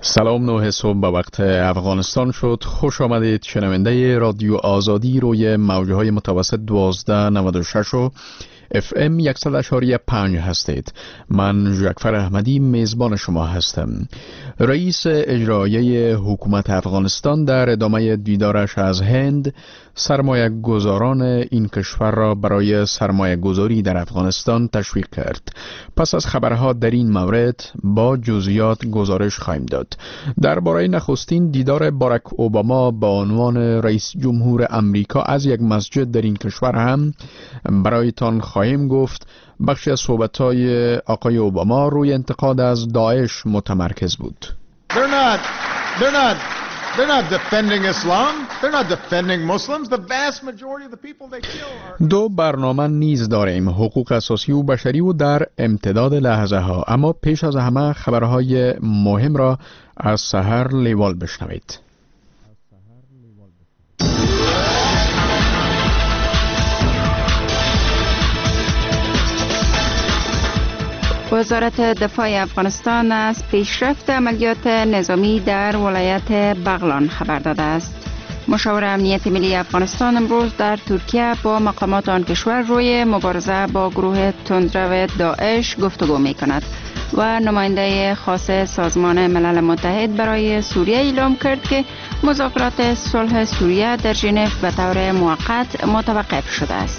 سلام، 9 صبح به وقت افغانستان شد. خوش آمدید شنونده رادیو آزادی روی موجه های متوسط 1296 و FM 100.5 هستید. من جعفر احمدی میزبان شما هستم. رئیس اجرایی حکومت افغانستان در ادامه دیدارش از هند سرمایه گذاران این کشور را برای سرمایه گذاری در افغانستان تشویق کرد. پس از خبرها در این مورد با جزئیات گزارش خواهیم داد. درباره نخستین دیدار باراک اوباما با عنوان رئیس جمهور امریکا از یک مسجد در این کشور هم برایتان خواهیم گفت. بخشی از صحبت‌های آقای اوباما روی انتقاد از داعش متمرکز بود. They're not defending Islam. They're not defending Muslims. The vast majority of the people they kill are... دو برنامه نیز داریم، حقوق اساسی و بشری و در امتداد لحظه ها. اما پیش از همه خبرهای مهم را از سحر لیوال بشنوید. وزارت دفاع افغانستان از پیشرفت عملیات نظامی در ولایت بغلان خبر داده است. مشاور امنیت ملی افغانستان امروز در ترکیه با مقامات آن کشور روی مبارزه با گروه تندرو داعش گفتگو می کند و نماینده خاص سازمان ملل متحد برای سوریه اعلام کرد که مذاکرات صلح سوریه در ژنو به طور موقت متوقف شده است.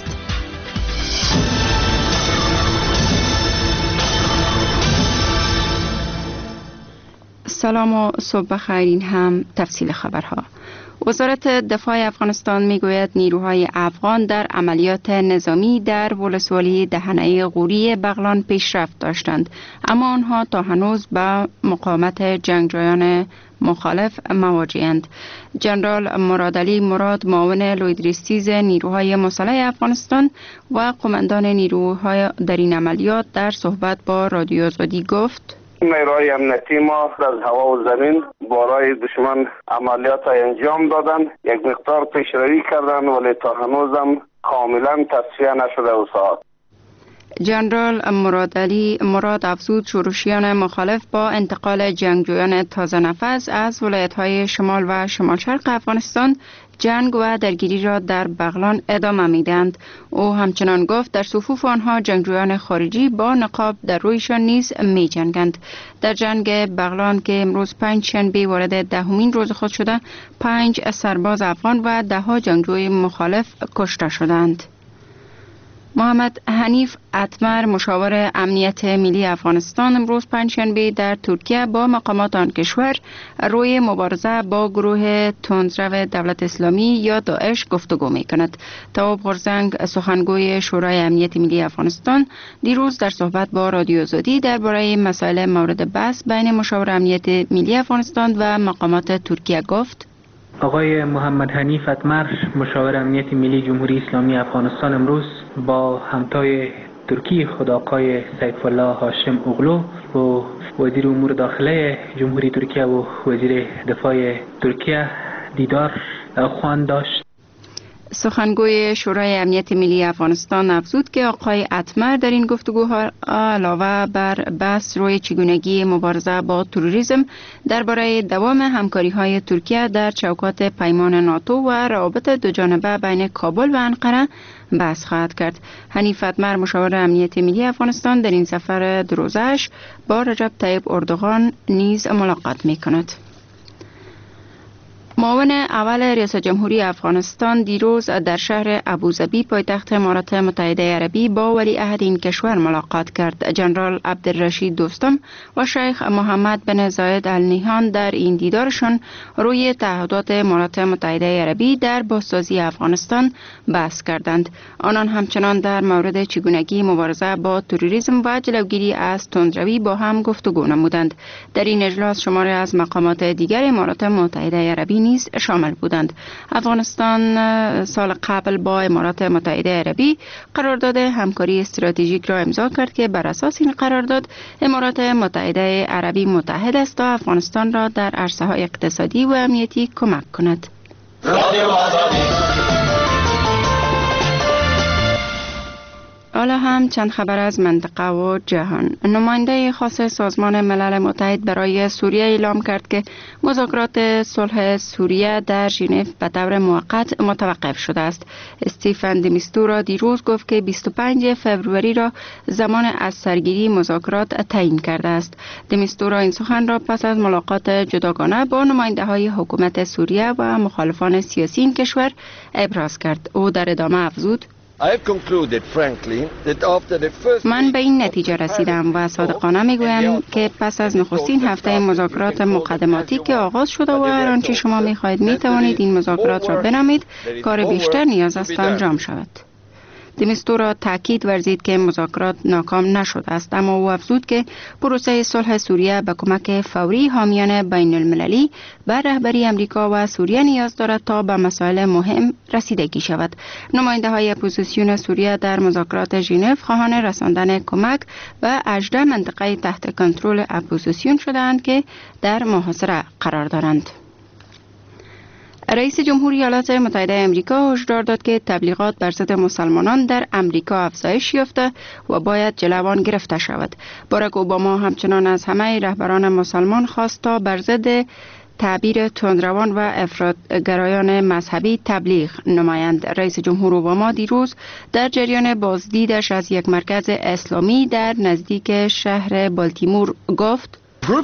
سلام و صبح بخیر. این هم تفصیل خبرها. وزارت دفاع افغانستان میگوید نیروهای افغان در عملیات نظامی در ولسوالی دهنه غوری بغلان پیشرفت داشتند، اما آنها تا هنوز با مقاومت جنگجویان مخالف مواجه‌اند. جنرال مرادعلی مراد، معاون لویدریستیز نیروهای مسلح افغانستان و قماندان نیروهای در این عملیات، در صحبت با رادیو آزادی گفت: نیروهای امنیتی ما از هوا و زمین برای دشمن عملیات انجام دادن، یک مقدار پیشروی کردن، ولی تا هنوزم کاملا تصفیه نشده اوساعات. جنرال مرادعلی مراد افزود شورشیان مخالف با انتقال جنگجویان تازه نفس از ولایت‌های شمال و شمال شرق افغانستان جنگ و درگیری را در بغلان ادامه می‌دهند. او همچنان گفت در صفوف آنها جنگجویان خارجی با نقاب در رویشان نیز می‌جنگند. در جنگ بغلان که امروز 5 شنبه وارد 10مین روز خود شده، 5 سرباز افغان و 10 جنگجوی مخالف کشته شدند. محمد حنیف اتمر، مشاور امنیت ملی افغانستان، امروز پنجشنبه در ترکیه با مقامات آن کشور روی مبارزه با گروه تندرو دولت اسلامی یا داعش گفتگو می کند. تواب غرزنگ، سخنگوی شورای امنیت ملی افغانستان، دیروز در صحبت با رادیو آزادی درباره مسائل مورد بحث بین مشاور امنیت ملی افغانستان و مقامات ترکیه گفت: آقای محمد حنیف اتمر، مشاور امنیت ملی جمهوری اسلامی افغانستان، امروز با همتای ترکی خود آقای سیف الله هاشم اوغلو و وزیر امور داخله جمهوری ترکیه و وزیر دفاع ترکیه دیدار خواهند داشت. سخنگوی شورای امنیت ملی افغانستان افزود که آقای اتمر در این گفتگوها علاوه بر بحث روی چگونگی مبارزه با تروریسم درباره دوام همکاری‌های ترکیه در چوکات پیمان ناتو و روابط دوجانبه بین کابل و انقره بحث خواهد کرد. حنیف اتمر، مشاور امنیت ملی افغانستان، در این سفر دروزش با رجب طیب اردوغان نیز ملاقات می‌کند. معاون اول ریاست جمهوری افغانستان دیروز در شهر ابوظبی پایتخت امارات متحده عربی با ولیعهد این کشور ملاقات کرد. جنرال عبدالرشید دوستم و شیخ محمد بن زاید ال نهیان در این دیدارشان روی تعهدات امارات متحده عربی در بازسازی افغانستان بحث کردند. آنان همچنان در مورد چگونگی مبارزه با تروریسم و جلوگیری از تندروی با هم گفتگو نمودند. در این اجلاس شماری از مقامات دیگر امارات متحده عربی نیز شامل بودند. افغانستان سال قبل با امارات متحده عربی قرارداد همکاری استراتژیک را امضا کرد که بر اساس این قرارداد امارات متحده عربی متحد است تا افغانستان را در عرصه‌های اقتصادی و امنیتی کمک کند. حالا هم چند خبر از منطقه و جهان. نماینده خاص سازمان ملل متحد برای سوریه اعلام کرد که مذاکرات صلح سوریه در ژنو به طور موقت متوقف شده است. استیفن د میستورا دیروز گفت که 25 فوریه را زمان از سرگیری مذاکرات تعیین کرده است. د میستورا این سخن را پس از ملاقات جداگانه با نماینده‌های حکومت سوریه و مخالفان سیاسی این کشور ابراز کرد. او در ادامه افزود: من به این نتیجه رسیدم و صادقانه میگویم که پس از نخستین هفته مذاکرات مقدماتی که آغاز شده و هر آنچه شما میخواهید میتوانید این مذاکرات را بنامید، کار بیشتر نیاز است انجام شود. د میستورا تاکید ورزید که مذاکرات ناکام نشده است، اما او افزود که پروسه صلح سوریه به کمک فوری حامیان بین المللی بر رهبری امریکا و سوریه نیاز دارد تا به مسائل مهم رسیدگی شود. نماینده های اپوزیسیون سوریه در مذاکرات ژنو خواهان رساندن کمک و 18 منطقه تحت کنترل اپوزیسیون شدند که در محاصره قرار دارند. رئیس جمهوری ایالات متحده آمریکا هشدار داد که تبلیغات بر ضد مسلمانان در امریکا افزایش یافته و باید جلو آن گرفته شود. باراک اوباما همچنان از همه رهبران مسلمان خواست تا بر ضد تعبیر تندروان و افراطگرایان مذهبی تبلیغ نمایند. رئیس جمهور اوباما دیروز در جریان بازدیدش از یک مرکز اسلامی در نزدیک شهر بالتیمور گفت: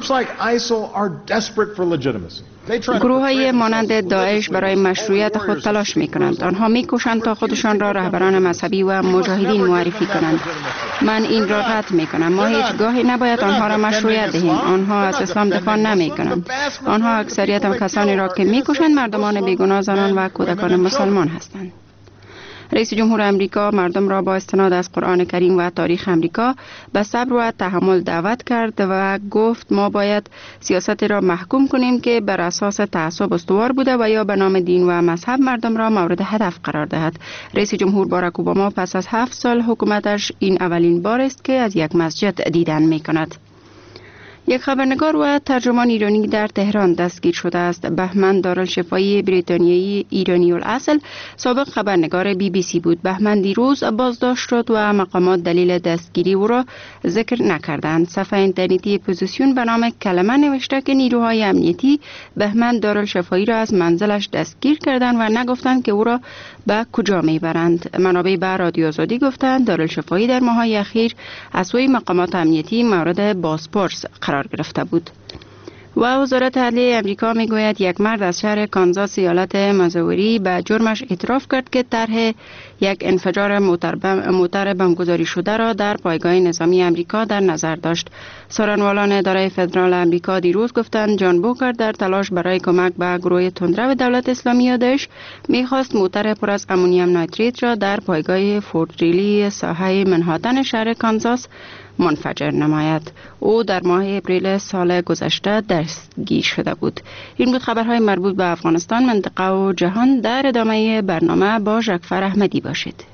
گروه‌های مانند داعش برای مشروعیت خود تلاش می‌کنند. آنها می‌کوشند تا خودشان را رهبران مذهبی و مجاهدین معرفی کنند. من این را رد می‌کنم. ما هیچگاهی نباید آنها را مشروعیت دهیم. آنها از اسلام دفاع نمی‌کنند. آنها اکثریت کسانی را که می‌کشند مردمان بیگناه، زنان و کودکان مسلمان هستند. رئیس جمهور امریکا مردم را با استناد از قرآن کریم و تاریخ امریکا به صبر و تحمل دعوت کرد و گفت ما باید سیاستی را محکوم کنیم که بر اساس تعصب استوار بوده و یا به نام دین و مذهب مردم را مورد هدف قرار دهد. رئیس جمهور باراک اوباما پس از 7 سال حکومتش این اولین بار است که از یک مسجد دیدن می‌کند. یک خبرنگار و ترجمان ایرانی در تهران دستگیر شده است. بهمن دارالشفایی بریتانیایی ایرانی الاصل سابق خبرنگار BBC بود. بهمن دیروز بازداشت شد و مقامات دلیل دستگیری او را ذکر نکردند. صفحه اینترنتی اپوزیسیون به نام کلمه نوشته که نیروهای امنیتی بهمن دارالشفایی را از منزلش دستگیر کردند و نگفتند که او را به کجا میبرند. منابع به رادیو آزادی گفتند دارالشفایی در ماه‌های اخیر از سوی مقامات امنیتی مورد بازپرس قرار گرفته بود. و وزارت عدلیه امریکا میگوید یک مرد از شهر کانزاس ایالت مازوری به جرمش اعتراف کرد که طرح یک انفجار موتر بمبگذاری شده را در پایگاه نظامی امریکا در نظر داشت. سخنگوان اداره فدرال امریکا دیروز گفتند جان بوکر در تلاش برای کمک به گروه تندرو دولت اسلامی داعش میخواست موتر پر از امونیم نیتریت را در پایگاه فورت ریلی ساحه منهاتن شهر کانزاس منفجر نماید. او در ماه اپریل سال گذشته دستگیر شده بود. این بود خبرهای مربوط به افغانستان، منطقه و جهان. در ادامه برنامه با ژکفر احمدی باشید.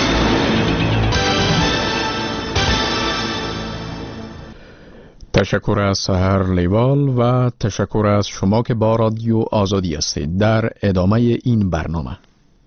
تشکر از سحر لیوال و تشکر از شما که با رادیو آزادی هستید. در ادامه این برنامه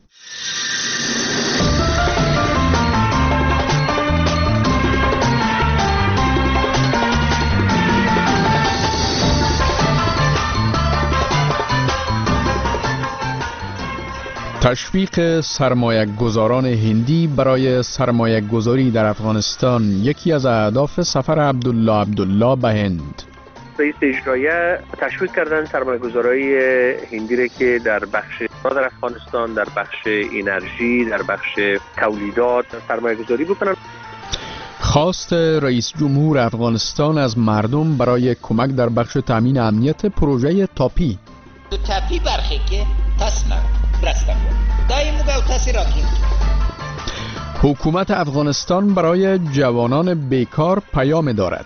تشویق سرمایه‌گذاران هندی برای سرمایه‌گذاری در افغانستان یکی از اهداف سفر عبدالله به هند. رئیس اجرایی تشویق کردن سرمایه‌گذاری هندی را که در بخش در افغانستان، در بخش انرژی، در بخش تولیدات سرمایه‌گذاری بکنن. خواست رئیس جمهور افغانستان از مردم برای کمک در بخش تامین امنیت پروژه تاپی. تاپی برخی که حکومت افغانستان برای جوانان بیکار پیام دارد.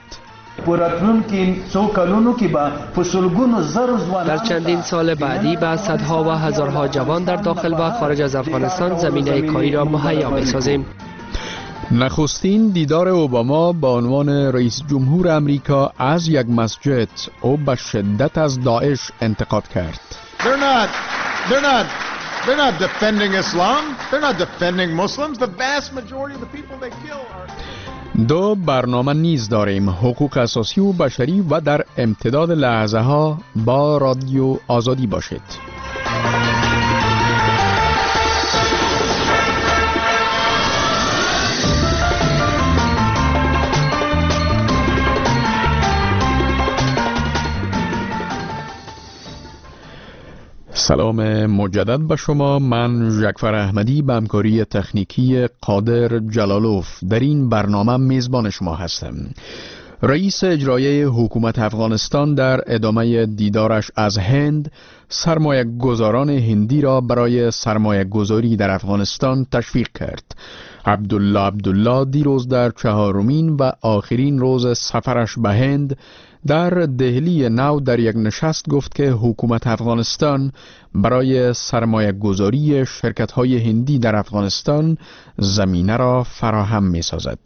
در چندین سال بعدی به صدها و هزارها جوان در داخل و خارج از افغانستان زمینه کاری را مهیا می‌سازیم. نخستین دیدار اوباما با عنوان رئیس جمهور امریکا از یک مسجد. او به شدت از داعش انتقاد کرد. They're not defending Islam. They're not defending Muslims. The vast majority of the people they kill are... دو برنامه نیز داریم، حقوق اساسی و بشری و در امتداد لحظه ها با رادیو آزادی باشید. سلام مجدد به شما. من ژکفر احمدی به همکاری تکنیکی قادر جلالوف در این برنامه میزبان شما هستم. رئیس اجرایی حکومت افغانستان در ادامه دیدارش از هند سرمایه گذاران هندی را برای سرمایه گذاری در افغانستان تشویق کرد. عبدالله دیروز در چهارمین و آخرین روز سفرش به هند در دهلی نو در یک نشست گفت که حکومت افغانستان برای سرمایه گذاری شرکت های هندی در افغانستان زمینه را فراهم می سازد.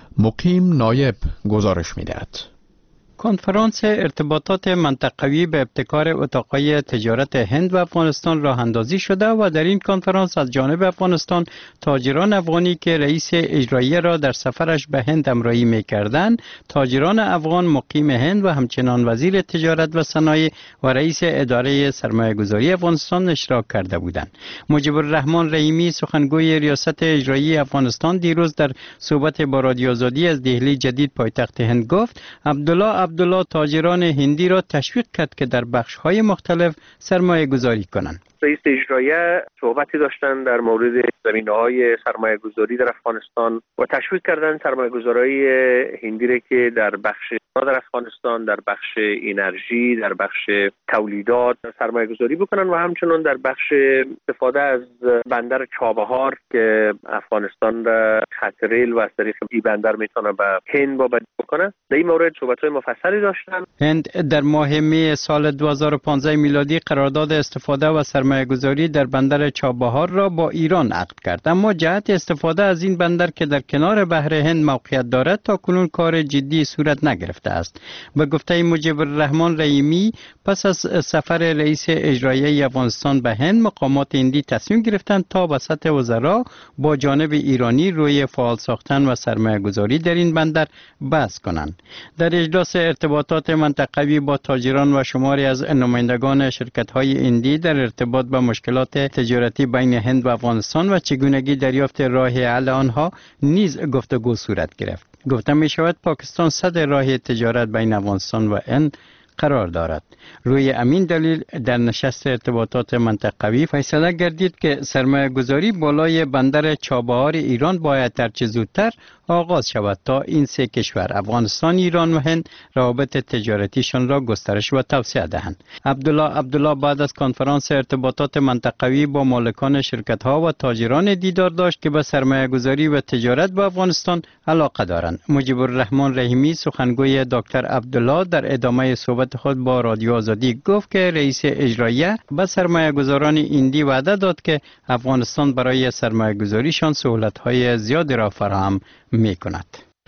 مقیم نایب گزارش می دهد. کنفرانس ارتباطات منطقوی به ابتکار اتاقهای تجارت هند و افغانستان راه اندازی شده و در این کنفرانس از جانب افغانستان تاجران افغانی که رئیس اجرایی را در سفرش به هند همراهی می‌کردند، تاجران افغان مقیم هند و همچنان وزیر تجارت و صنایع و رئیس اداره سرمایه‌گذاری افغانستان اشتراک کرده بودند. مجیب الرحمن رحیمی سخنگوی ریاست اجرایی افغانستان دیروز در صحبت با رادیو آزادی از دهلی جدید پایتخت هند گفت عبدالله تاجران هندی را تشویق کرد که در بخش‌های مختلف سرمایه گذاری کنند. رئیس اجرایی صحبتی داشتن در مورد زمینه‌های سرمایه گذاری در افغانستان و تشویق کردن سرمایه گذاری هندی را که در بخش در افغانستان، در بخش انرژی، در بخش تولیدات سرمایه گذاری بکنن و همچنان در بخش استفاده از بندر چابهار که افغانستان را خط ریل و از طریق این بندر میتونه به هند وابسته بکنه. در این مورد صحبت‌های مفصلی داشتن. هند در ماه می سال 2015 میلادی قرارداد استفاده و سرمایه‌گذاری در بندر چابهار را با ایران عقد کرد، اما جهت استفاده از این بندر که در کنار بحر هند موقعیت دارد تا کنون کار جدی صورت نگرفته است. به گفته مجیب الرحمن رحیمی پس از سفر رئیس اجرایی افغانستان به هند، مقامات هندی تصمیم گرفتند تا به سطح وزرا با جانب ایرانی روی فعال ساختن و سرمایه‌گذاری در این بندر بحث کنند. در اجلاس ارتباطات منطقوی با تاجران و شماری از نمایندگان شرکت‌های هندی در ارتباط با مشکلات تجارتی بین هند و افغانستان و چگونگی دریافت راه حل آنها نیز گفتگو صورت گرفت. گفته می شود پاکستان صدر راه تجارت بین افغانستان و هند قرار دارد. روی همین دلیل در نشست ارتباطات منطقوی فیصله گردید که سرمایه گذاری بالای بندر چابهار ایران باید هرچه زودتر آغاز شود تا این سه کشور افغانستان، ایران و هند روابط تجارتیشان را گسترش و توسعه دهند. عبدالله بعد از کنفرانس ارتباطات منطقوی با مالکان شرکت ها و تاجران دیدار داشت که به سرمایه گذاری و تجارت با افغانستان علاقه دارند. مجیب الرحمن رحیمی سخنگوی دکتر عبدالله در ادامه صحبت خود با رادیو آزادی گفت که رئیس اجرایی به سرمایه گذاران هندی وعده داد که افغانستان برای سرمایه گذاریشان سهولت های زیادی را فراهم می کند.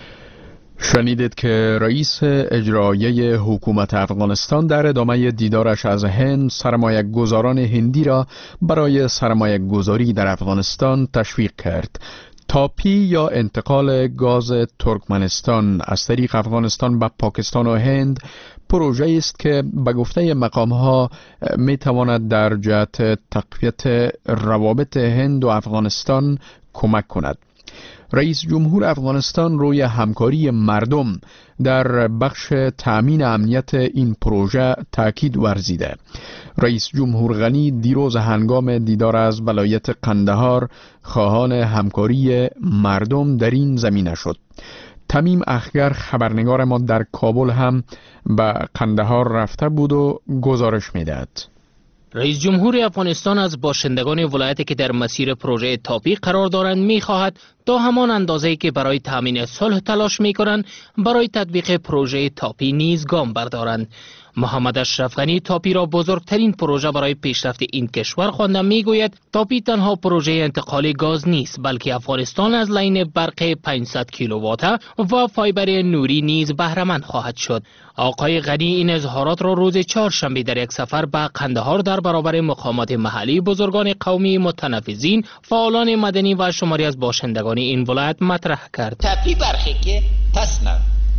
شنیدید که رئیس اجرایی حکومت افغانستان در ادامه دیدارش از هند سرمایه گذاران هندی را برای سرمایه گذاری در افغانستان تشویق کرد. تاپی یا انتقال گاز ترکمنستان از طریق افغانستان به پاکستان و هند پروژه است که به گفته مقام‌ها می تواند در جهت تقویت روابط هند و افغانستان کمک کند. رئیس جمهور افغانستان روی همکاری مردم در بخش تأمین امنیت این پروژه تاکید ورزیده. رئیس جمهور غنی دیروز هنگام دیدار از ولایت قندهار خواهان همکاری مردم در این زمینه شد. تمیم اخگر خبرنگار ما در کابل هم به قندهار رفته بود و گزارش میدهد. رئیس جمهور افغانستان از باشندگان ولایتی که در مسیر پروژه تاپی قرار دارند می‌خواهد تا همان اندازه‌ای که برای تامین صلح تلاش می‌کنند برای تطبیق پروژه تاپی نیز گام بردارند. محمد اشرف غنی تاپی را بزرگترین پروژه برای پیشرفت این کشور خوانده. میگوید تاپی تنها پروژه انتقال گاز نیست، بلکه افغانستان از لین برق 500 کیلوواته و فایبر نوری نیز بهره مند خواهد شد. آقای غنی این اظهارات را روز چهارشنبه در یک سفر به قندهار در برابر مقامات محلی، بزرگان قومی، متنفذین، فعالان مدنی و شماری از باشندگان این ولایت مطرح کرد. تاپی برخی که تسنه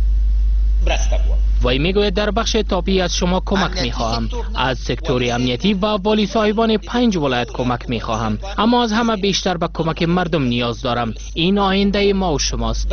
وی میگوید در بخش تاپی از شما کمک میخواهم، از سکتور امنیتی و والی صاحبان 5 ولایت کمک میخواهم، اما از همه بیشتر به کمک مردم نیاز دارم. این آینده ما و شماست.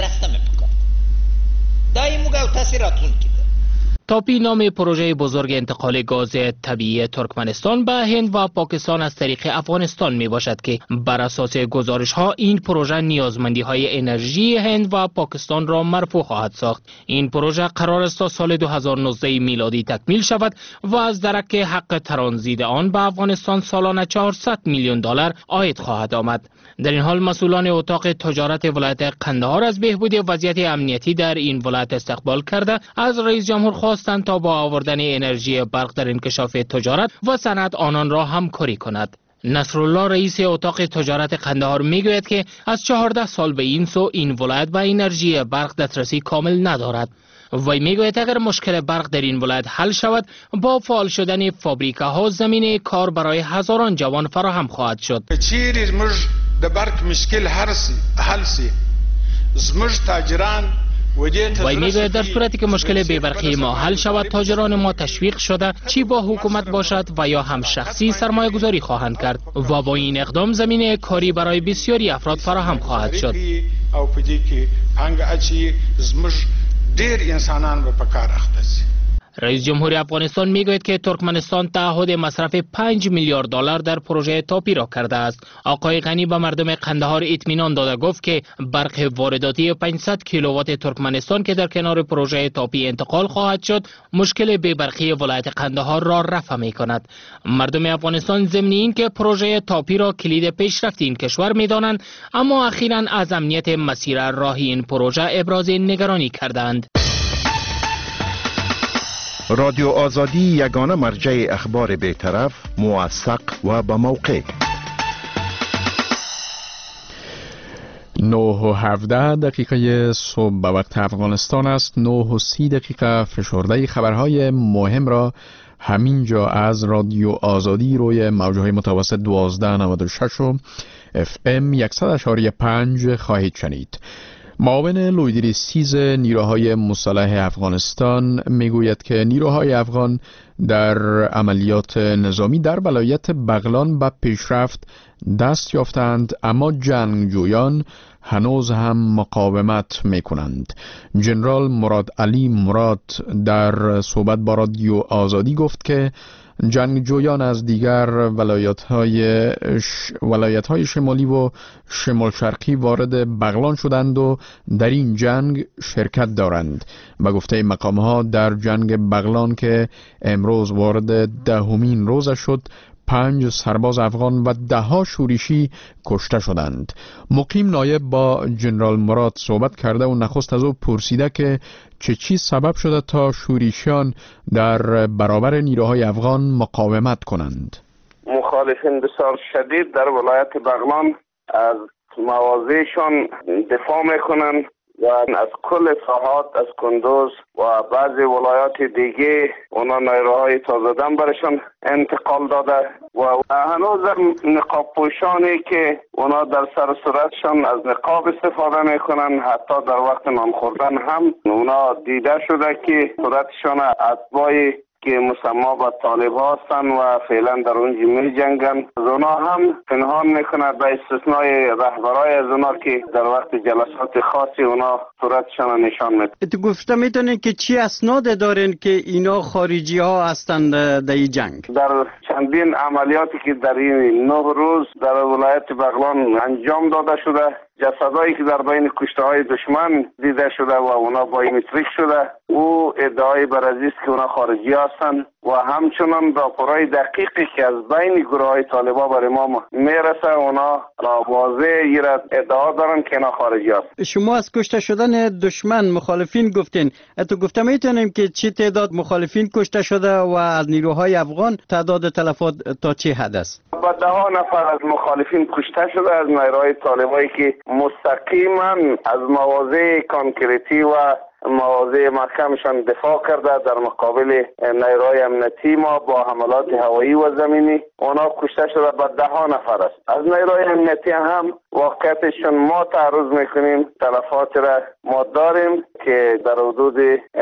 تاپی نام پروژه بزرگ انتقال گاز طبیعی ترکمنستان به هند و پاکستان از طریق افغانستان می باشد که بر اساس گزارش ها این پروژه نیازمندی های انرژی هند و پاکستان را مرفوع خواهد ساخت. این پروژه قرار است تا سال 2019 میلادی تکمیل شود و از درک حق ترانزیت آن به افغانستان سالانه 400 میلیون دلار عاید خواهد آمد. در این حال مسئولان اتاق تجارت ولایت قندهار از بهبود وضعیت امنیتی در این ولایت استقبال کرده از رئیس جمهور خواستند تا با آوردن انرژی برق در انکشاف تجارت و صنعت آنان را همکاری کند. نصرالله رئیس اتاق تجارت قندهار میگوید که از 14 سال به این سو این ولایت به انرژی برق دسترسی کامل ندارد. وی میگوید اگر مشکل برق در این ولایت حل شود، با فعال شدن فابریکه ها زمینه کار برای هزاران جوان فراهم خواهد شد. د برق مشکل حل سی زموږ تاجران وی میگوید در صورتی که مشکل بی‌برقی ما حل شود، تاجران ما تشویق شده چی با حکومت باشد و یا هم شخصی سرمایه گذاری خواهند کرد و با این اقدام زمینه کاری برای بسیاری افراد فراهم خواهد شد. او په دې کې پانګه اچي زموږ ډېر انسانان به په کار اخته شي. رئیس جمهور افغانستان میگوید که ترکمنستان تعهد مصرف 5 میلیارد دلار در پروژه تاپی را کرده است. آقای غنی به مردم قندهار اطمینان داده گفت که برق وارداتی 500 کیلووات ترکمنستان که در کنار پروژه تاپی انتقال خواهد شد، مشکل بی‌برقی ولایت قندهار را رفع می کند. مردم افغانستان ضمن این که پروژه تاپی را کلید پیشرفت این کشور می دانند، اما اخیراً از امنیت مسیر راهی این پروژه ابراز نگرانی کردند. رادیو آزادی یگانه مرجع اخبار بی‌طرف، موثق و با موقع. 9:17 صبح به وقت افغانستان است. 9:30 فشرده خبرهای مهم را همینجا از رادیو آزادی روی موجهای متوسط 1296 و FM 100.5 خواهید شنید. معاون لویدری سیز نیروهای مسلح افغانستان میگوید که نیروهای افغان در عملیات نظامی در ولایت بغلان به پیشرفت دست یافتند، اما جنگجویان هنوز هم مقاومت میکنند. ژنرال مراد علی مراد در صحبت با رادیو آزادی گفت که جنگجویان از دیگر ولایت‌های شمالی و شمال شرقی وارد بغلان شدند و در این جنگ شرکت دارند. به گفته مقام‌ها در جنگ بغلان که امروز وارد 10مین روز شد، 5 سرباز افغان و 10 شورشی کشته شدند. مقیم نایب با ژنرال مراد صحبت کرده و نخست از او پرسیده که چه چیز سبب شده تا شورشیان در برابر نیروهای افغان مقاومت کنند. مخالفین بسیار شدید در ولایت بغلان از مواضعشان دفاع میکنند و از کل ساحات از کندوز و بعضی ولایات دیگه اونا نیروهای تازه دم برشان انتقال داده و هنوز نقاب پوشانی که اونا در سر صورتشان از نقاب استفاده میکنن، حتی در وقت نان خوردن هم اونا دیده شده که صورتشان اتباع که مسما با طالب هستن و فعلا در اونجا می جنگن. از اونا هم پنهان میکنه به استثنای رهبرای از اونا که در وقت جلسات خاصی اونا صورتشان نشان میده. تو گفته میتونین که چی اسناد دارین که اینا خارجی ها هستند در این جنگ؟ در چندین عملیاتی که در این 9 روز در ولایت بغلان انجام داده شده، جسدایی که در بین کشته های دشمن دیده شده و اونا بایومتریک شده، او ادعای برازیست که اونا خارجی هستند و همچنان راپورهای دقیقی که از بین گروه های طالبان برای ما میرسه اونا واضح ادعا دارن که اینا خارجی است. شما از کشته شدن دشمن مخالفین گفتین، تو گفته میتونیم که چی تعداد مخالفین کشته شده و از نیروهای افغان تعداد تلفات تا چه حد است؟ با 10 نفر از مخالفین کشته شده از نیروهای طالبانی که مستقیما از مواضع کانکریتی و مواضع محکمشان دفاع کرده در مقابل نیروهای امنیتی ما با حملات هوایی و زمینی. اونا کشته شده با 10 نفر است. از نیروهای امنیتی هم واقعیتشون ما تعرض میکنیم، تلفات را ما داریم که در حدود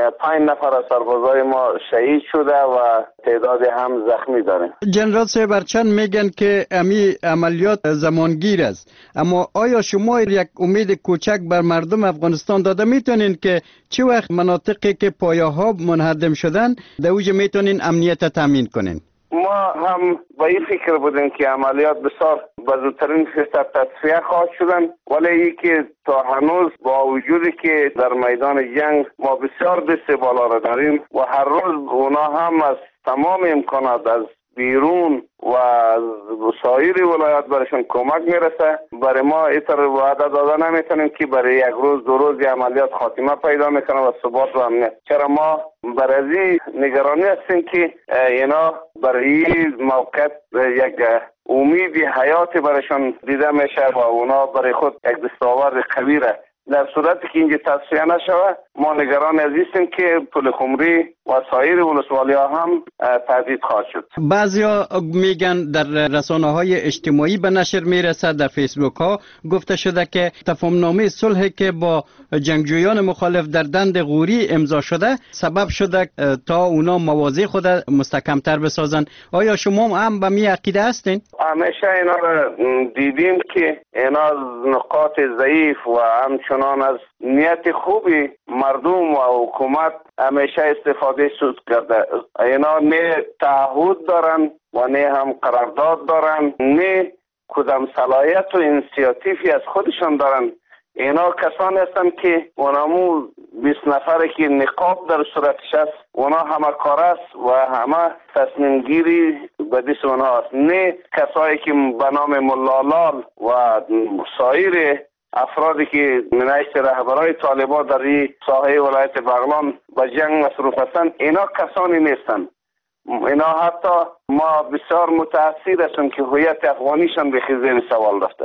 5 نفر از سربازای ما شهید شده و تعداد هم زخمی داریم. جنرال سیبرچند میگن که امی عملیات زمانگیر است، اما آیا شما یک امید کوچک بر مردم افغانستان داده میتونین که چه وقت مناطقی که پایه‌ها منهدم شدن در اوج میتونین امنیت تامین کنین؟ ما هم با این فکر بودیم که عملیات بسیار به زودترین فرصت تصفیه خواهد شدن، ولی ای که تا هنوز با وجودی که در میدان جنگ ما بسیار دست بالا را داریم و هر روز اونا هم از تمام امکانات از بیرون و از سایر ولایات برشون کمک میرسه. برای ما ایتر وعده داده نمیتونیم که برای یک روز دو روز عملیات خاتمه پیدا میکنه و ثبات و امنیت. چرا ما برای نگرانی هستیم که اینا برای موقع یک امید حیات برشون دیده میشه و اونا برای خود یک دستاورد قوی را در صورتی که اینجا تصفیه نشود ما نگران هستیم که پل خمری و سایر ولسوالی ها هم تهدید خواهد شد. بعضیا میگن در رسانه‌های اجتماعی به نشر میرسد، در فیسبوک ها گفته شده که تفاهمنامه صلح که با جنگجویان مخالف در دند غوری امضا شده سبب شده تا اونا مواضع خود مستحکم‌تر بسازن. آیا شما هم به می عقیده هستین؟ همیشه اینا را دیدیم که اینا از نقاط ضعیف و همچنان از نیت خوبی مردم و حکومت همیشه استفاده سود کرده. اینا نه تعهد دارن و نه هم قرارداد دارن، نه کدام صلاحیت و انیشیتیوی از خودشان دارن. اینا کسانی هستند که اونامو 20 نفره که نقاب در صورتش است اونا همه کار است و همه تصمیم گیری به دست اونها است، نه کسایی که به نام ملالال و سایر افرادی که منعشت رهبرای طالبان در این ساحه ولایت بغلان به جنگ مصروف هستند. اینا کسانی نیستند. اینا حتی ما بسیار متأثر هستیم که هویت افغانیشان به زیر سوال رفته.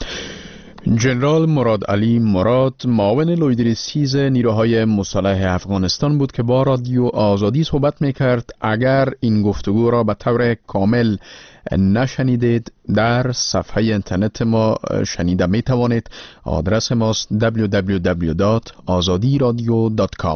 جنرال مراد علی مراد معاون لویدریسیز نیروهای مسلح افغانستان بود که با رادیو آزادی صحبت میکرد. اگر این گفتگو را به طور کامل نشنیدید در صفحه اینترنت ما شنیده میتوانید. آدرس ماست www.azadiradio.com.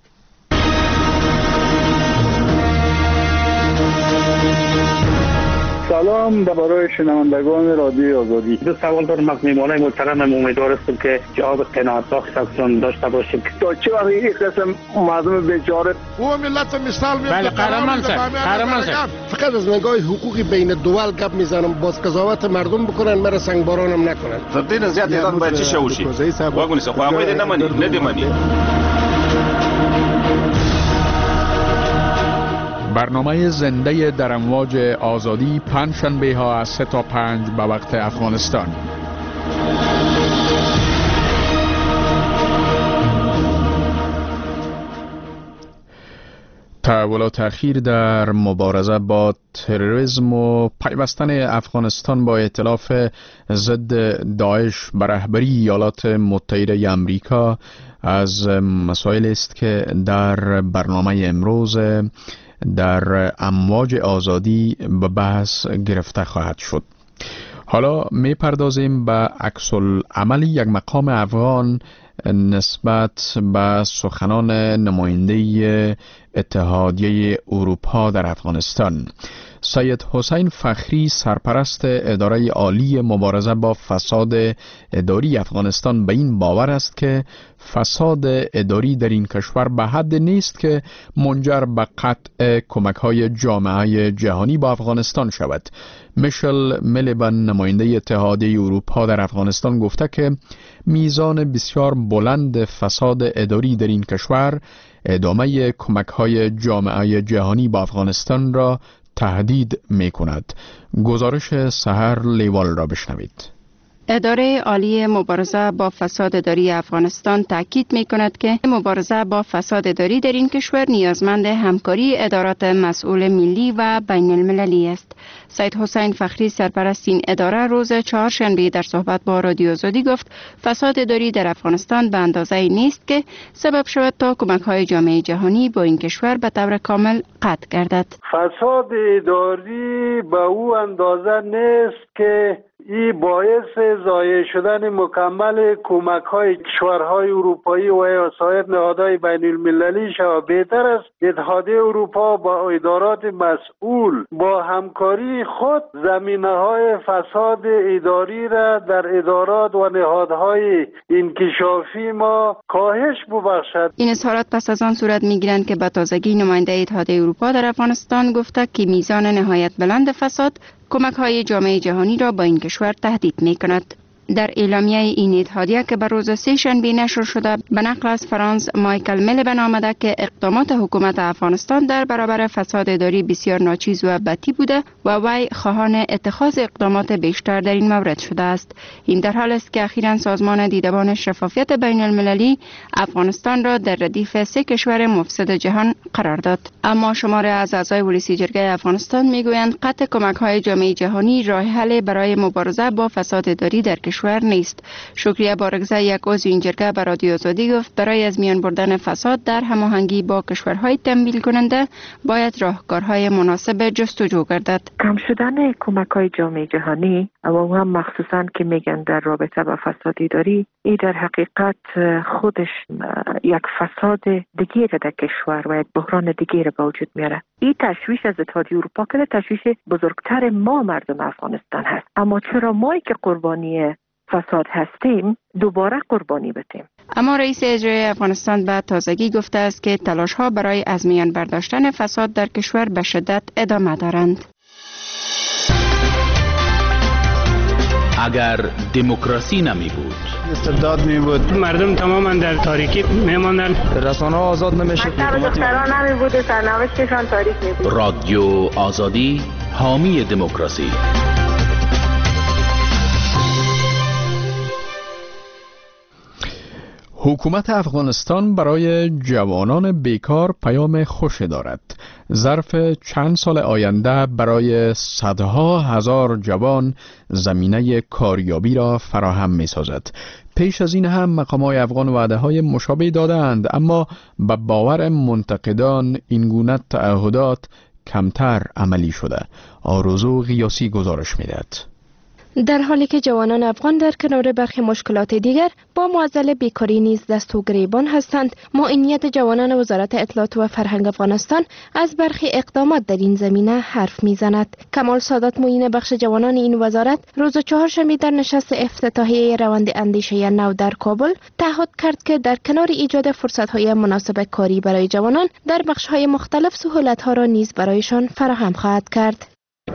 سلام درباره شنوندگان رادیو آزادی. دو سوال دارم از میهمانای محترم. امیدوار هستم که جواب قناعت بخش ازشون داشته باشیم. تا چه وقت این قسم مردم بیچاره او ملت مثال میاد. بله قهرمان صاحب فقط از نگاه حقوقی بین دول گپ میزنم، باز قضاوت مردم بکنن، مرا سنگبارانم نکنن. تدین زیاد ایران باید چی شوشی واگونی سه خواهی ده نمانی ندیمانی. برنامه زنده در امواج آزادی پنجشنبه ها از 3 تا 5 به وقت افغانستان. تحول و تأخیر در مبارزه با تروریسم و پیوستن افغانستان با ائتلاف ضد داعش به رهبری ایالات متحده آمریکا از مسائل است که در برنامه امروز در امواج آزادی به بحث گرفته خواهد شد. حالا می پردازیم به عکس العمل یک مقام افغان نسبت به سخنان نماینده اتحادیه اروپا در افغانستان. سید حسین فخری سرپرست اداره عالی مبارزه با فساد اداری افغانستان به این باور است که فساد اداری در این کشور به حد نیست که منجر به قطع کمک‌های جامعه جهانی با افغانستان شود. میشل ملیبن نماینده اتحادیه اروپا در افغانستان گفته که میزان بسیار بلند فساد اداری در این کشور ادامه کمک‌های جامعه جهانی با افغانستان را تهدید می‌کند. گزارش سحر لیوال را بشنوید. اداره عالی مبارزه با فساد اداری افغانستان تاکید می‌کند که مبارزه با فساد اداری در این کشور نیازمند همکاری ادارات مسئول ملی و بین المللی است. سید حسین فخری سرپرست این اداره روز چهارشنبه در صحبت با رادیو آزادی گفت فساد اداری در افغانستان به اندازه‌ای نیست که سبب شود تا کمک‌های جامعه جهانی با این کشور به طور کامل قطع گردد. فساد اداری به او اندازه نیست که این باعث ضایع شدن مکمل کمک‌های کشورهای اروپایی و سایر نهادهای بین المللی شود. بهتر است اتحادیه اروپا با ادارات مسئول با همکاری خود زمینه‌های فساد اداری را در ادارات و نهادهای انکشافی ما کاهش ببخشد. این اظهارات پس از آن صورت می‌گیرند که به تازگی نماینده اتحادیه اروپا در افغانستان گفته که میزان نهایت بلند فساد کمک‌های جامعه جهانی را با این کشور تهدید می‌کند. در اعلامیه این اتحادیه که بر روز سه شنبه نشر شده به نقل از فرانس مایکل میلبن آمده که اقدامات حکومت افغانستان در برابر فساد اداری بسیار ناچیز و بدی بوده و وی خواهان اتخاذ اقدامات بیشتر در این مورد شده است. این در حال است که اخیراً سازمان دیدبان شفافیت بین المللی افغانستان را در ردیف 3 کشور مفسد جهان قرار داد. اما شماره از اعضای ولسی جرگه افغانستان میگویند قطع کمک‌های جامعه جهانی راه حل برای مبارزه با فساد اداری در کشور نیست. شکریه بارگزه یک عضو این جرگه به رادیو آزادی گفت برای از میان بردن فساد در هماهنگی با کشورهای تمویل کننده باید راهکارهای مناسب جستجو گردد. کم شدن کمک‌های جامعه جهانی و هم مخصوصاً که میگن در رابطه با فساد اداری، این در حقیقت خودش یک فساد دیگه در کشور و یک بحران دیگه را به وجود میاره. این تشویش از اتحادیه اروپا که تشویش بزرگتر ما مردم افغانستان هست. اما چرا ما که قربانی فساد هستیم دوباره قربانی بتیم؟ اما رئیس اجرایی افغانستان به تازگی گفته است که تلاش‌ها برای از میان برداشتن فساد در کشور به شدت ادامه دارند. اگر دموکراسی نمی بود، استبداد می بود، مردم تماما در تاریکی می ماندن، رسانه‌ها آزاد نمیشد، دختران نمی بود و سرنوشتشان تاریک می بود. رادیو آزادی حامی دموکراسی. حکومت افغانستان برای جوانان بیکار پیام خوش دارد. ظرف چند سال آینده برای صدها هزار جوان زمینه کاریابی را فراهم می سازد. پیش از این هم مقامات افغان وعده‌های مشابه دادند، اما به باور منتقدان این گونه تعهدات کمتر عملی شده. آرزو غیاسی گزارش می‌دهد. در حالی که جوانان افغان در کنار برخی مشکلات دیگر با معضل بیکاری نیز دست و گریبان هستند، معینیت جوانان وزارت اطلاعات و فرهنگ افغانستان از برخی اقدامات در این زمینه حرف میزند. کمال سادات معین بخش جوانان این وزارت روز چهارشنبه در نشست افتتاحیه روند اندیشه نو در کابل تعهد کرد که در کنار ایجاد فرصت‌های مناسب کاری برای جوانان در بخش‌های مختلف سهولت‌ها را نیز برایشان فراهم خواهد کرد.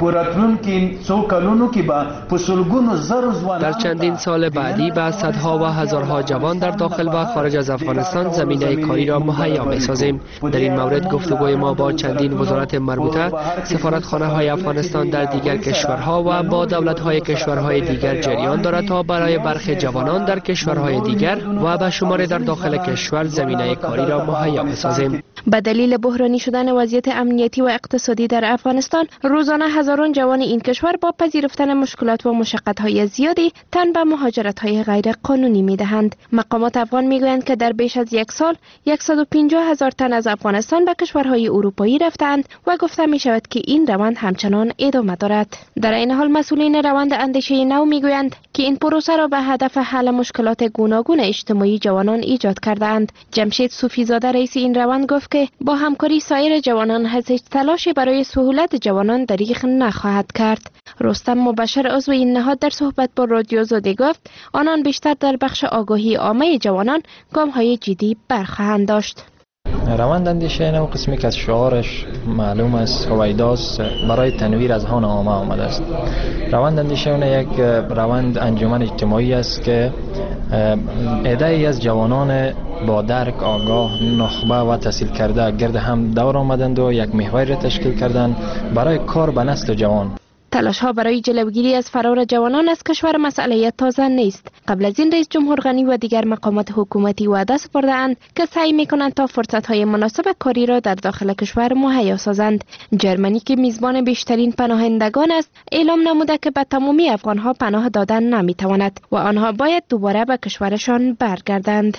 در چندین سال بعدی به صدها و هزارها جوان در داخل و خارج از افغانستان زمینه کاری را مهیا می‌سازیم. در این مورد گفتگوی ما با چندین وزارت مربوطه، سفارتخانه‌های افغانستان در دیگر کشورها و با دولت‌های کشورهای دیگر جریان دارد تا برای برخی جوانان در کشورهای دیگر و به شمار در داخل کشور زمینه کاری را مهیا بسازیم. به دلیل بحرانی شدن وضعیت امنیتی و اقتصادی در افغانستان، روزانه هزاران جوان این کشور با پذیرفتن مشکلات و مشقت‌های زیادی تن به مهاجرت‌های غیر قانونی می‌دهند. مقامات افغان می‌گویند که در بیش از یک سال 150,000 تن از افغانستان به کشورهای اروپایی رفتند و گفته می‌شود که این روند همچنان ادامه دارد. در این حال مسئولین روند اندیشه نو می‌گویند که این پروسه را به هدف حل مشکلات گوناگون اجتماعی جوانان ایجاد کردند. جمشید صوفیزاده رئیس این روند گفت که با همکاری سایر جوانان هیچ تلاشی برای سهولت جوانان دریغ نخواهد کرد. رستم مبشر عضو این نهاد در صحبت با رادیو آزادی گفت آنان بیشتر در بخش آگاهی عامه جوانان گام‌های جدی برخواهند داشت. روند اندیشه نو قسمی که از شعارش معلوم است هویداست برای تنویر از هان عامه آمده است. روند اندیشه یک روند انجمن اجتماعی است که عده‌ای از جوانان با درک، آگاه، نخبه و تحصیل کرده گرد هم دور آمدند و یک محور را تشکیل کردند برای کار به نسل جوان. تلاش ها برای جلوگیری از فرار جوانان از کشور مسئله تازه نیست. قبل از این رئیس جمهور غنی و دیگر مقامات حکومتی وعده سپرده اند که سعی می کنند تا فرصت های مناسب کاری را در داخل کشور مهیا سازند. جرمنی که میزبان بیشترین پناهندگان است، اعلام نموده که به تمامی افغان ها پناه دادن نمی تواند و آنها باید دوباره به کشورشان برگردند.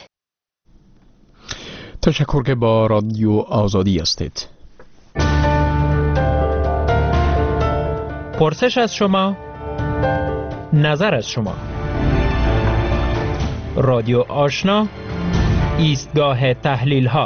تشکر که با رادیو آزادی هستید. پرسش از شما، نظر از شما. رادیو آشنا، ایستگاه تحلیل ها.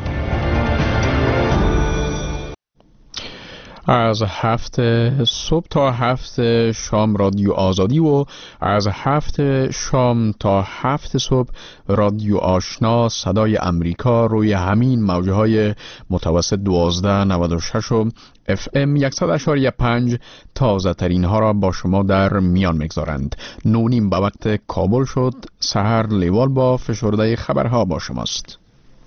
از 7 صبح تا 7 شام رادیو آزادی و از 7 شام تا 7 صبح رادیو آشنا صدای امریکا روی همین موجه های متوسط 1296 و FM 100.5 تازه ترین ها را با شما در میان میگذارند. 9:30 به وقت کابل شد. سحر لیوال با فشرده خبرها با شماست.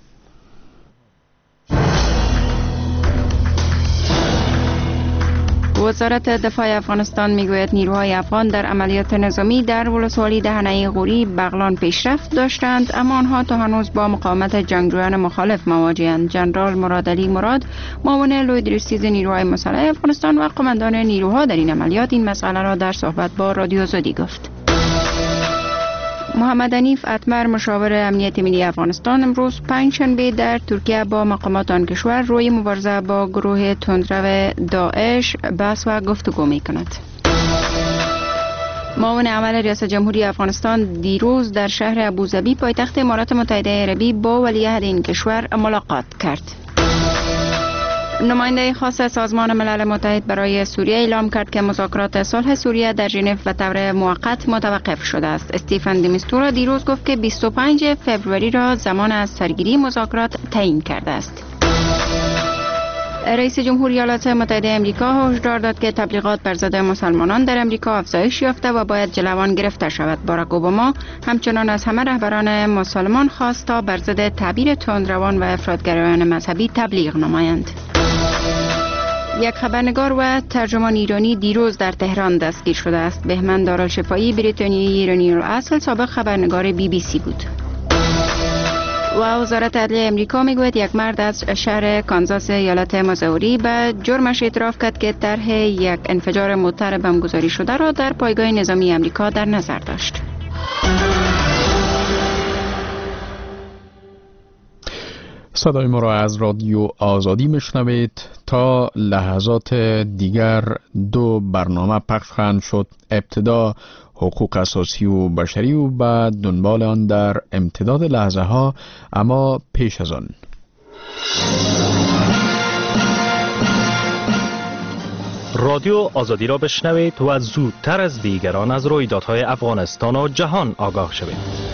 وزارت دفاع افغانستان میگوید نیروهای افغان در عملیات نظامی در ولسوالی دهنه غوری بغلان پیشرفت داشتند، اما آنها تا هنوز با مقاومت جنگجویان مخالف مواجهند. ژنرال مرادعلی مراد، معاون لواء‌الدریستیز نیروهای مسلح افغانستان و قماندان نیروها در این عملیات، این مسئله را در صحبت با رادیو آزادی گفت. محمد حنیف اتمر، مشاور امنیت ملی افغانستان، امروز پنجشنبه در ترکیه با مقامات آن کشور روی مبارزه با گروه تندرو داعش بحث و گفتگو می کند. معاون عمل ریاست جمهوری افغانستان دیروز در شهر ابوظبی پایتخت امارات متحده عربی با ولیعهد این کشور ملاقات کرد. نماینده خاص سازمان ملل متحد برای سوریه اعلام کرد که مذاکرات صلح سوریه در ژنو به طور موقت متوقف شده است. استیفن دی میستورا دیروز گفت که 25 فوریه را زمان از سرگیری مذاکرات تعیین کرده است. رئیس جمهور ایالات متحده آمریکا هشدار داد که تبلیغات بر ضد مسلمانان در آمریکا افزایش یافته و باید جلوان گرفته شود. باراک اوباما همچنان از همه رهبران مسلمان خواست تا بر ضد تعبیر تندروان و افراطگرایان مذهبی تبلیغ نمایند. یک خبرنگار و ترجمان ایرانی دیروز در تهران دستگیر شده است. بهمن دارالشفایی، بریتانیایی ایرانی الاصل، سابق خبرنگار BBC بود. و وزارت عدلیه امریکا میگوید یک مرد از شهر کانزاس ایالت مازوری به جرمش اعتراف کرد که طرح یک انفجار موتر بمبگذاری شده را در پایگاه نظامی امریکا در نظر داشت. صدای ما را از رادیو آزادی میشنوید. تا لحظات دیگر 2 برنامه پخش خواهند شد. ابتدا حقوق اساسی و بشری و بعد دنبال آن در امتداد لحظه ها، اما پیش از آن رادیو آزادی را بشنوید و زودتر از دیگران از رویدادهای افغانستان و جهان آگاه شوید.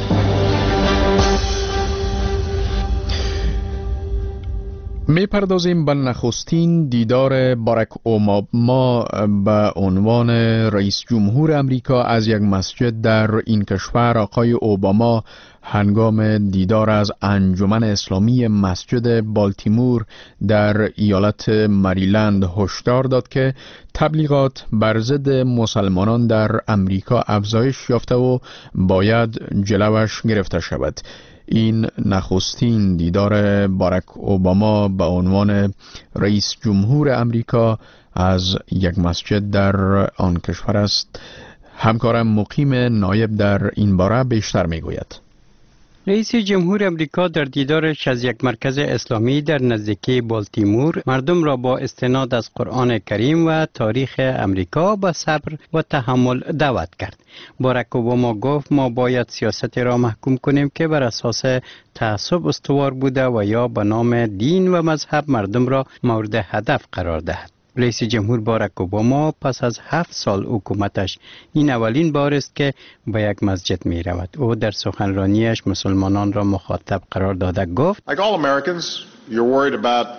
می پردازیم به نخستین دیدار باراک اوباما به عنوان رئیس جمهور امریکا از یک مسجد در این کشور. آقای اوباما هنگام دیدار از انجمن اسلامی مسجد بالتیمور در ایالت مریلند هشدار داد که تبلیغات بر ضد مسلمانان در امریکا افزایش یافته و باید جلوش گرفته شود. این نخستین دیدار باراک اوباما به عنوان رئیس جمهور امریکا از یک مسجد در آن کشور است. همکارم مقیم نایب در این باره بیشتر میگوید. رئیس جمهور امریکا در دیدارش از یک مرکز اسلامی در نزدیکی بالتیمور مردم را با استناد از قرآن کریم و تاریخ امریکا به صبر و تحمل دعوت کرد. باراک اوباما گفت ما باید سیاست را محکوم کنیم که بر اساس تعصب استوار بوده و یا به نام دین و مذهب مردم را مورد هدف قرار دهد. رئیس جمهور باراک اوباما پس از 7 سال حکومتش این اولین بار است که به یک مسجد می رود. او در سخنرانیش مسلمانان را مخاطب قرار داده گفت Like all Americans, you're worried about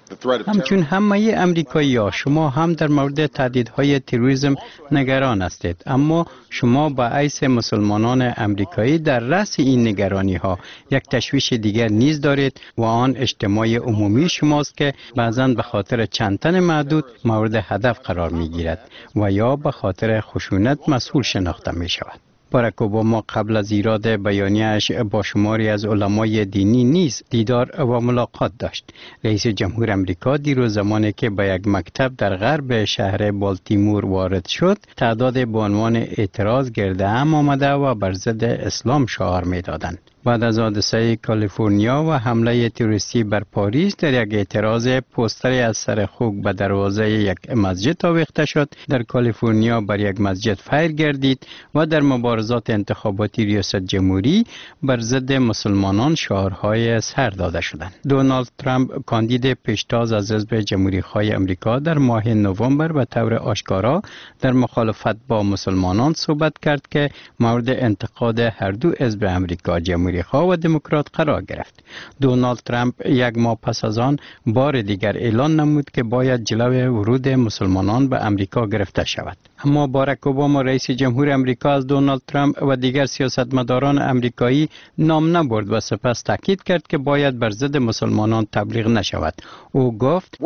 همچون همه امریکایی‌ها شما هم در مورد تهدیدهای تروریسم نگران هستید، اما شما با حیث مسلمانان امریکایی در رأس این نگرانی‌ها یک تشویش دیگر نیز دارید و آن اجتماع عمومی شماست که بعضاً به خاطر چند تن معدود مورد هدف قرار می‌گیرد و یا به خاطر خشونت مسئول شناخته می‌شود. باراک اوباما قبل از ایراد بیانیه‌اش با شماری از علمای دینی نیز دیدار و ملاقات داشت. رئیس جمهور امریکا دیروز زمانی که به یک مکتب در غرب شهر بالتیمور وارد شد، تعداد به عنوان اعتراض گرد هم آمده و بر ضد اسلام شعار می‌دادند. بعد از حادثه کالیفرنیا و حمله تروریستی بر پاریس، در یک اعتراض پوستری از سر خوک به دروازه یک مسجد آویخته شد. در کالیفرنیا بر یک مسجد فیر گردید و در مبارزات انتخاباتی ریاست جمهوری بر ضد مسلمانان شعارهای سر داده شدند. دونالد ترامپ کاندید پیشتاز از حزب جمهوری‌خواه آمریکا در ماه نوامبر به طور آشکارا در مخالفت با مسلمانان صحبت کرد که مورد انتقاد هر دو حزب آمریکا جمهوری‌خواه و دموکرات قرار گرفت. دونالد ترامپ یک ماه پس از آن بار دیگر اعلان نمود که باید جلوی ورود مسلمانان به امریکا گرفته شود. اما باراک اوباما رئیس جمهور امریکا از دونالد ترامپ و دیگر سیاستمداران امریکایی نام نبرد و سپس تاکید کرد که باید بر ضد مسلمانان تبلیغ نشود. او گفت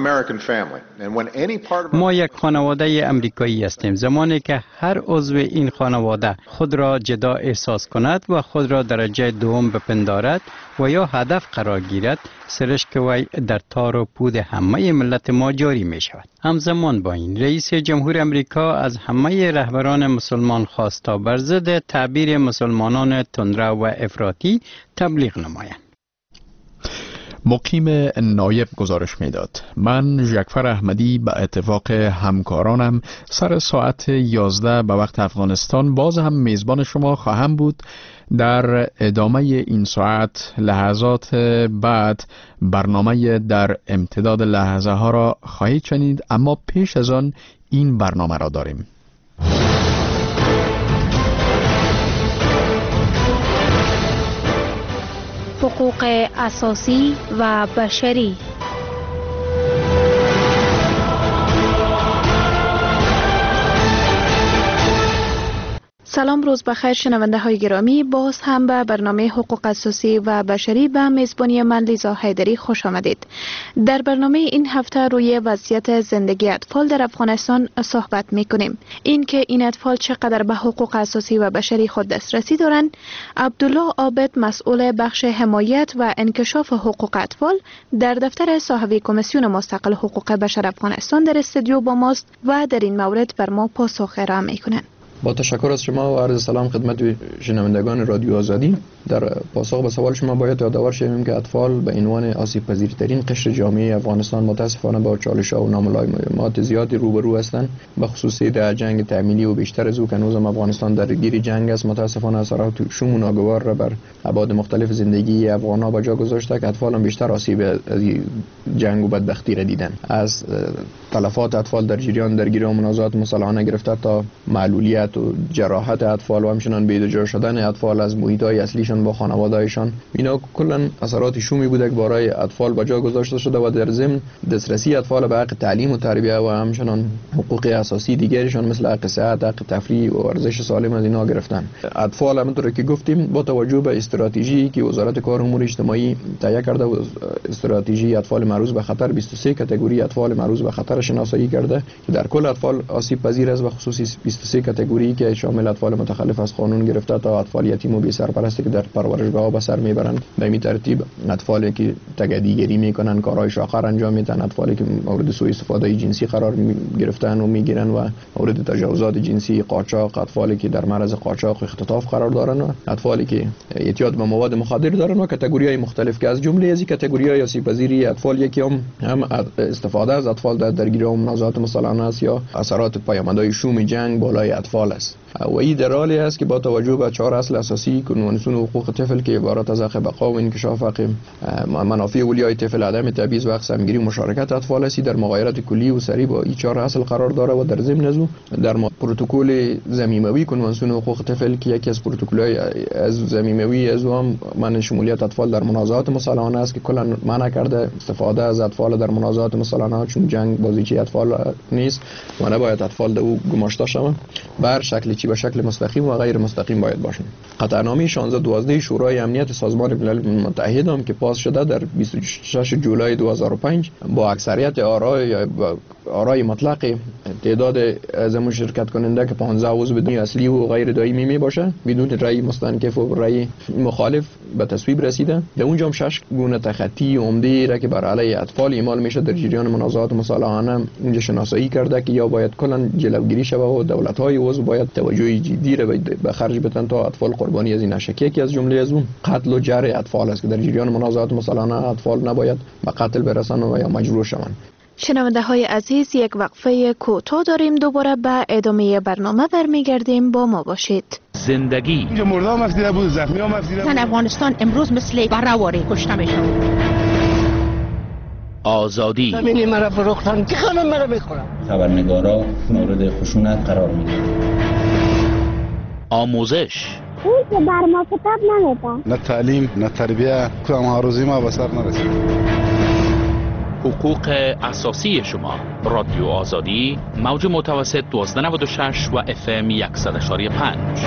ما یک خانواده امریکایی هستیم. زمانی که هر عضو این خانواده خود را جدا احساس کند و خود را درجه دوم بپندارد و یا هدف قرار گیرد، سرشک وی در تار و پود همه ملت ما جاری می شود. همزمان با این رئیس جمهور امریکا از همه رهبران مسلمان خواست تا بر ضد تعبیر مسلمانان تندرو و افراطی تبلیغ نمایند. مقیم نایب گزارش میداد: من ژکفر احمدی به اتفاق همکارانم سر ساعت 11 به وقت افغانستان باز هم میزبان شما خواهم بود. در ادامه این ساعت لحظات بعد برنامه در امتداد لحظه ها را خواهید شنید، اما پیش از آن این برنامه را داریم. حقوق اساسی و بشری. سلام، روز بخیر شنونده های گرامی. باز هم به برنامه حقوق اساسی و بشری به میزبانی من لیزا حیدری خوش آمدید. در برنامه این هفته روی وضعیت زندگی اطفال در افغانستان صحبت می کنیم. این که این اطفال چقدر به حقوق اساسی و بشری خود دسترسی دارند، عبدالله عابد مسئول بخش حمایت و انکشاف حقوق اطفال در دفتر صاحب کمیسیون مستقل حقوق بشر افغانستان در استودیو با ماست و در این مورد بر ما پاسخ ارائه می کنند. با تشکر از شما و عرض سلام خدمت شنوندگان رادیو آزادی. در پاسخ به سوال شما باید یادآور شویم که اطفال به عنوان آسیب پذیرترین قشر جامعه افغانستان متاسفانه با چالش‌ها و ناملایمات زیادی روبرو هستند، به خصوص در جنگ تأمینی و بیشتر از او که هنوز افغانستان درگیر جنگ است. متاسفانه اثرات شوم و ناگوار را بر ابعاد مختلف زندگی افغان‌ها به جا گذاشته که اطفال هم بیشتر آسیب از جنگ و بدبختی را دیدند. از تلفات اطفال در جریان درگیری و منازعات مسلحانه گرفته تا معلولیت و جراحت اطفال و همچنان بی‌دجا شدن اطفال از محیط‌های اصلیشان با خانواده‌ایشان، اینا کلاً اثرات شومی بوده که برای اطفال به جا گذاشته شده و در ضمن دسترسی اطفال به حق تعلیم و تربیت و همچنان حقوق اساسی دیگرشان مثل حق صحت، حق تفریح و ورزش سالم از اینا گرفتن. اطفال همونطور که گفتیم با توجه به استراتژی که وزارت کار و امور اجتماعی تهیه کرده و استراتژی اطفال معرض به خطر 23 کاتگوری اطفال معرض به خطر شناسایی کرده که در کل اطفال آسیب پذیر است و خصوصی 23 کاتگوری که شامل اطفال متخلف از قانون گرفته تا اطفال یتیم و بی سرپرستی که در پرورشگاه به سر میبرند. به این ترتیب اطفالی که تگدیگری میکنن، کارهای شاخر انجام میدن، اطفالی که مورد سوء استفاده جنسی قرار گرفتن و میگیرن و مورد تجاوزات جنسی، قاچاق، اطفالی که در معرض قاچاق و اختطاف قرار دارن و اطفالی که اعتیاد به مواد مخدر دارن و کاتگوری‌های مختلف که از جمله از این کاتگوری‌های آسیب پذیری اطفال یکی هم استفاده از اطفال در درگیری و منازعات مسلحانه است یا اثرات پیامدهای شوم جنگ بالای اطفال است. و این در حالی است که با توجه به 4 اصل اساسی کنوانسیون حقوق طفل که عبارت از حق بقا و انکشاف حق منافع اولیای طفل، عدم تبعیض و حق سهمگیری و مشارکت اطفال است، در مغایرت کلی و سریع با این 4 اصل قرار داره و در ضمن از در پروتکل ضمیموی کنوانسیون حقوق طفل که یکی از پروتکل‌های از ضمیموی از هم من شمولیت اطفال در منازعات مصالحانه است که کلا منع کرده استفاده از اطفال در منازعات مصالحانه، چون جنگ بازیچه اطفال نیست و نباید اطفال در او گماشته شوند، بر شکل چی به شکل مستقیم و غیر مستقیم باید باشند. قطعنامه 1612 شورای امنیت سازمان ملل متحد هم که پاس شده در 26 جولای 2005 با اکثریت آرای مطلق تعداد از شرکت کننده که 15 عضو بدون اصلی و غیر دائمی می باشه بدون رأی مستنکف و رأی مخالف به تصویب رسیده. در اونجا هم 6 گونه تخطی عمده را که بر علیه اطفال اعمال میشه در جریان منازعات مصالحانه اونجا شناسایی کرده که یا باید کلا جلوگیری شود و دولت‌های عضو باید توجه جدی را به خرج بدن تا اطفال قربانی از این اشکیه که از جمله از اون قتل و جرح اطفال است که در جریان منازعات مصالحانه اطفال نباید به قتل برسند و یا مجروح شوند. شنونده های عزیز، یک وقفه کوتاه داریم، دوباره به ادامه برنامه برمیگردیم، با ما باشید. زندگی اینجا مرده هم افزیده بود، زخمی هم افزیده بود. افغانستان امروز مثل برهواری کشته میشه. آزادی زمینی مرا فروختن که خانم مرا بخورم. خبرنگارا مورد خشونت قرار میگیرن. آموزش اون که بر ما کتاب نمیده، نه تعلیم نه تربیه، کدام هاروزی ما به سر نرسید. حقوق اساسی شما. رادیو آزادی، موج متوسط 1296 و FM 100.5.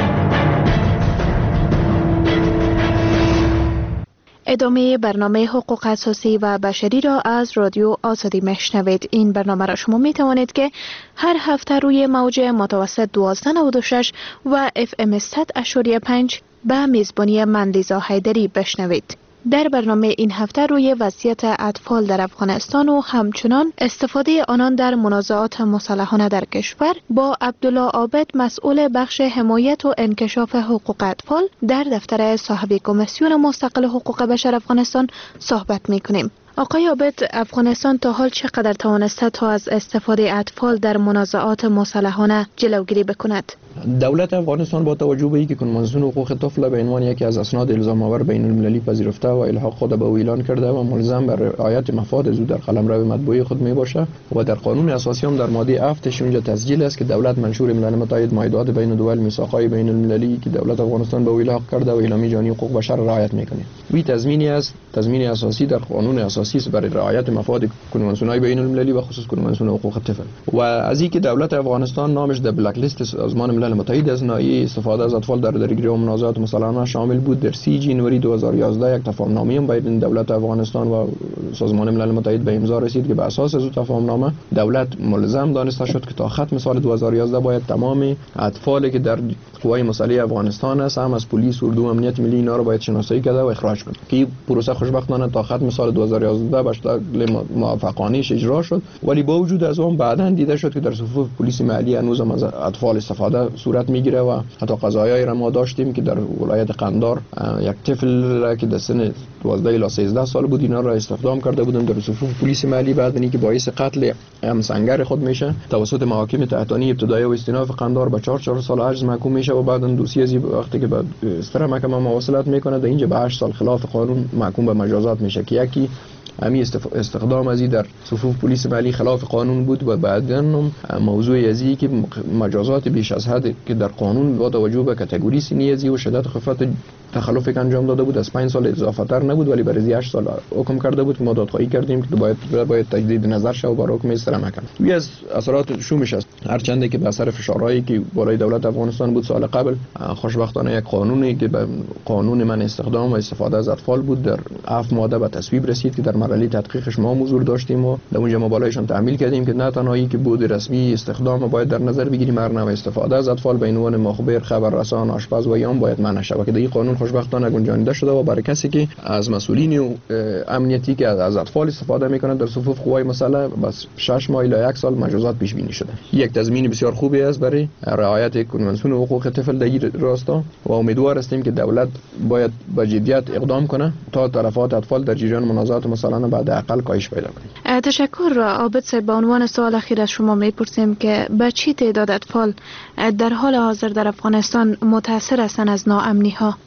ادامه برنامه حقوق اساسی و بشری را از رادیو آزادی میشنوید. این برنامه را شما می توانید که هر هفته روی موج متوسط 1296 و FM 100.5 به میزبانی من لیزا حیدری بشنوید. در برنامه این هفته روی وضعیت اطفال در افغانستان و همچنان استفاده آنان در منازعات مسلحانه در کشور با عبدالله عابد، مسئول بخش حمایت و انکشاف حقوق اطفال در دفتر صاحب کمیسیون مستقل حقوق بشر افغانستان صحبت می‌کنیم. آقای عابد، افغانستان تا حال چقدر توانسته تا از استفاده اطفال در منازعات مسلحانه جلوگیری بکند؟ دولت افغانستان با توجه به اینکه کنوانسیون حقوق طفل به عنوان یکی از اسناد الزام آور بین المللی پذیرفته و الحاق خود به او اعلان کرده و ملزم بر رعایت مفاد او در قلمرو مطبوعی خود می باشه و در قانون اساسی هم در ماده 7 اونجا تسجیل است که دولت منشور ملل متحد معاهدات بین الدول میثاق‌های بین المللی که دولت افغانستان به او الحاق کرده و اعلامیه جهانی حقوق بشر رعایت میکنه. وی تضمینی است، تضمین اساسی در قانون اساسی است برای رعایت مفاد کنوانسیون‌های بین المللی و خصوص کنوانسیون حقوق طفل. و از اینکه دولت افغانستان نامش در بلک لیست سازمان ملل متحد از ناحیه استفاده از اطفال در جریان منازعات مسلحانه شامل بود، در 30 جنوری 2011 یک تفاهم‌نامه بین دولت افغانستان و سازمان ملل متحد به امضا رسید که بر اساس از تفاهم‌نامه دولت ملزم دانسته شد که تا ختم سال 2011 باید تمام اطفالی که در قوای مسلحه افغانستان است، هم از پلیس، اردو، امنیت ملی، اینا رو باید شناسایی کرده و اخراج کنه. که پروسه خوشبختانه تا ختم سال 2011 به شکل موفقانه اجرا شد، ولی با وجود از اون بعداً دیده شد که در صفوف پلیس محلی هنوز هم از اطفال استفاده صورت میگیره و حتی قضایایی را ما داشتیم که در ولایت قندار یک طفل را که در سن 12 الی 13 سال بود اینا را استخدام کرده بودن در صفوف پلیس محلی، بعد اینکه باعث قتل همسنگر خود میشه توسط محاکم تحتانی ابتدایی و استیناف قندار به 4 سال حبس محکوم میشه و بعداً دوسیه وقتی که به استرا محکمه مواصلت میکنه در اینجا به 8 سال خلاف قانون محکوم به مجازات میشه که یکی همین استخدام ازی در صفوف پلیس محلی خلاف قانون بود و بعداً موضوع ازی که مجازات بیش از حد که در قانون با توجه به کاتگوری سنی ازی و شدت خفت تخلف که انجام داده بود از 5 سال اضافه تر نبود، ولی برای 8 سال حکم کرده بود که ما دادخواهی کردیم که باید تجدید نظر شه و بر حکم استرا محکمه. وی از اثرات شومش است، هرچند که به اثر فشارهایی که بالای دولت افغانستان بود سال قبل، خوشبختانه یک قانونی که به قانون من استخدام و استفاده از اطفال بود در 7 ماده به تصویب رسید که در مرحله تحقیقش ما حضور داشتیم و در اونجا ما بالایشان تعمیل کردیم که نه تنهایی که بود رسمی استخدام باید در نظر بگیریم، هر نوع استفاده از اطفال به عنوان مخبر، خبررسان، آشپز و یام باید منع شود که در این قانون خوشبختانه گنجانیده شده و برای کسی که از مسئولین امنیتی که از اطفال استفاده میکنند در صفوف قوای مسلح بس 6 ماه الی 1 سال مجازات پیش بینی شده. یک تضمین بسیار خوبی است برای رعایت کنوانسیون حقوق طفل در این راستا و امیدوار هستیم که دولت باید با جدیت اقدام کنه تا تلفات اطفال در جریان منازعات مسلحانه بعد اقل کاهش پیدا کنه. تشکر عابد صاحب. به عنوان سوال اخیر از شما میپرسیم که به چی تعداد اطفال در حال حاضر در افغانستان متاثر هستند از ناامنی ها؟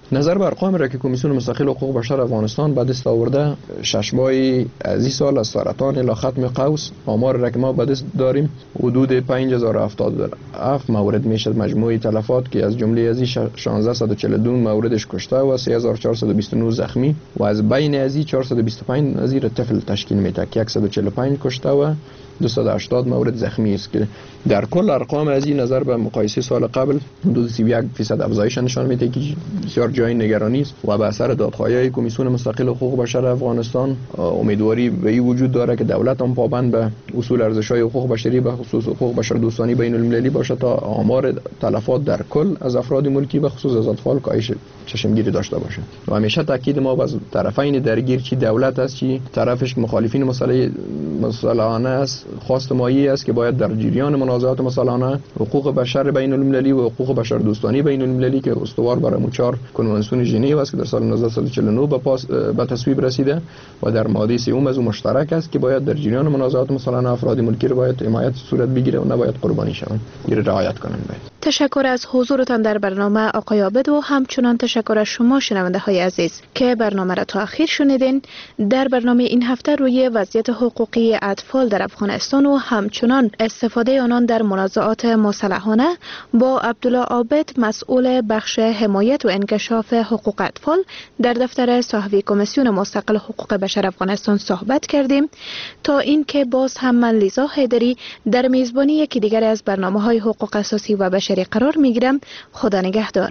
نظر به ارقام را که کمیسیون مستقل حقوق بشر افغانستان به دست آورده، 6 ماه از این سال از سرطان الی ختم قوس آمار را که ما به دست داریم حدود 5077 مورد میشه مجموعی تلفات که از جمله از این 1642 موردش کشته و 3429 زخمی و از بین از این 425 از این طفل تشکیل میده که 145 کشته و 280 مورد زخمی است که در کل ارقام از این نظر به مقایسه سال قبل حدود 31% افزایش نشان میده که بسیار جای نگرانی است و به اثر دادخواهی کمیسیون مستقل حقوق بشر افغانستان امیدواری به این وجود داره که دولت هم پابند به اصول ارزش‌های حقوق بشری به خصوص حقوق بشر دوستانه بین المللی باشه تا آمار تلفات در کل از افراد ملکی به خصوص از اطفال کاهش چشمگیری داشته باشه و همیشه تاکید ما از طرفین درگیر چی دولت است چی طرفش مخالفین مسئله‌انه است خواست مایی است که باید در جریان منازعات مسئله‌انه حقوق بشر بین المللی و حقوق بشر دوستانه بین المللی که استوار بر 4 کنوانسیون ژنو است که در سال 1949 به تصویب رسیده و در ماده 3 از اون مشترک است که باید در جریان منازعات مسئله‌انه افراد ملکی رو باید حمایت صورت بگیره و نباید قربانی شوند. این رعایت کنند. تشکر از حضورتان در برنامه آقای عابد و همچنان تشکر از شما شنونده های عزیز که برنامه را تا اخیر شنیدین. در برنامه این هفته روی وضعیت حقوقی اطفال در افغانستان و همچنان استفاده آنان در منازعات مسلحانه با عبدالله عابد مسئول بخش حمایت و انکشاف حقوق اطفال در دفتر صحفی کمیسیون مستقل حقوق بشر افغانستان صحبت کردیم تا اینکه باز هم من لیزا حیدری در میزبانی یکی دیگر از برنامه‌های حقوق اساسی و بشری قرار میگیرم. خدا نگهدار.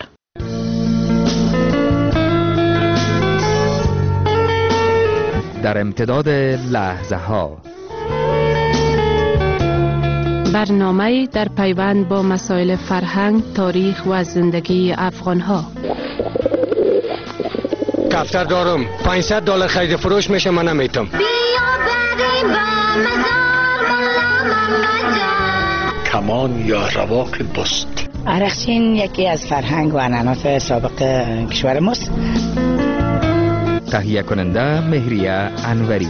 در امتداد لحظه ها برنامه در پیوند با مسائل فرهنگ، تاریخ و زندگی افغان ها. کفتر دارم $500 خرید فروش میشه من نمیتم. کمان یا رواق بست. عرقچین یکی از فرهنگ و عنعنات سابق کشور ماست. تهیه کننده مهریه انوری.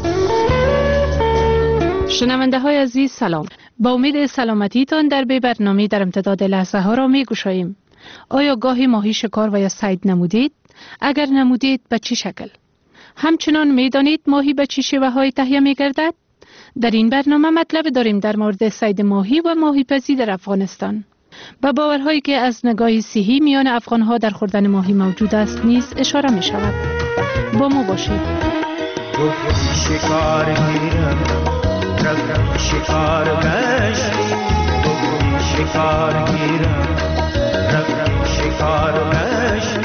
شنونده های عزیز سلام. با امید سلامتیتان در برنامه در امتداد لحظه ها را می گشاییم. آیا گاهی ماهی شکار و یا صید نمودید؟ اگر نمودید به چه شکل؟ همچنان می دانید ماهی به چه شیوه های تهیه می گردد؟ در این برنامه مطلب داریم در مورد صید ماهی و ماهی پزی در افغانستان. با باورهایی که از نگاه صحی میان افغانها در خوردن ماهی موجود است نیز اشاره می شود. با ما باشید. شکار گیرم رفتم شکار گشت شکار گیرم رفتم شکار گشت.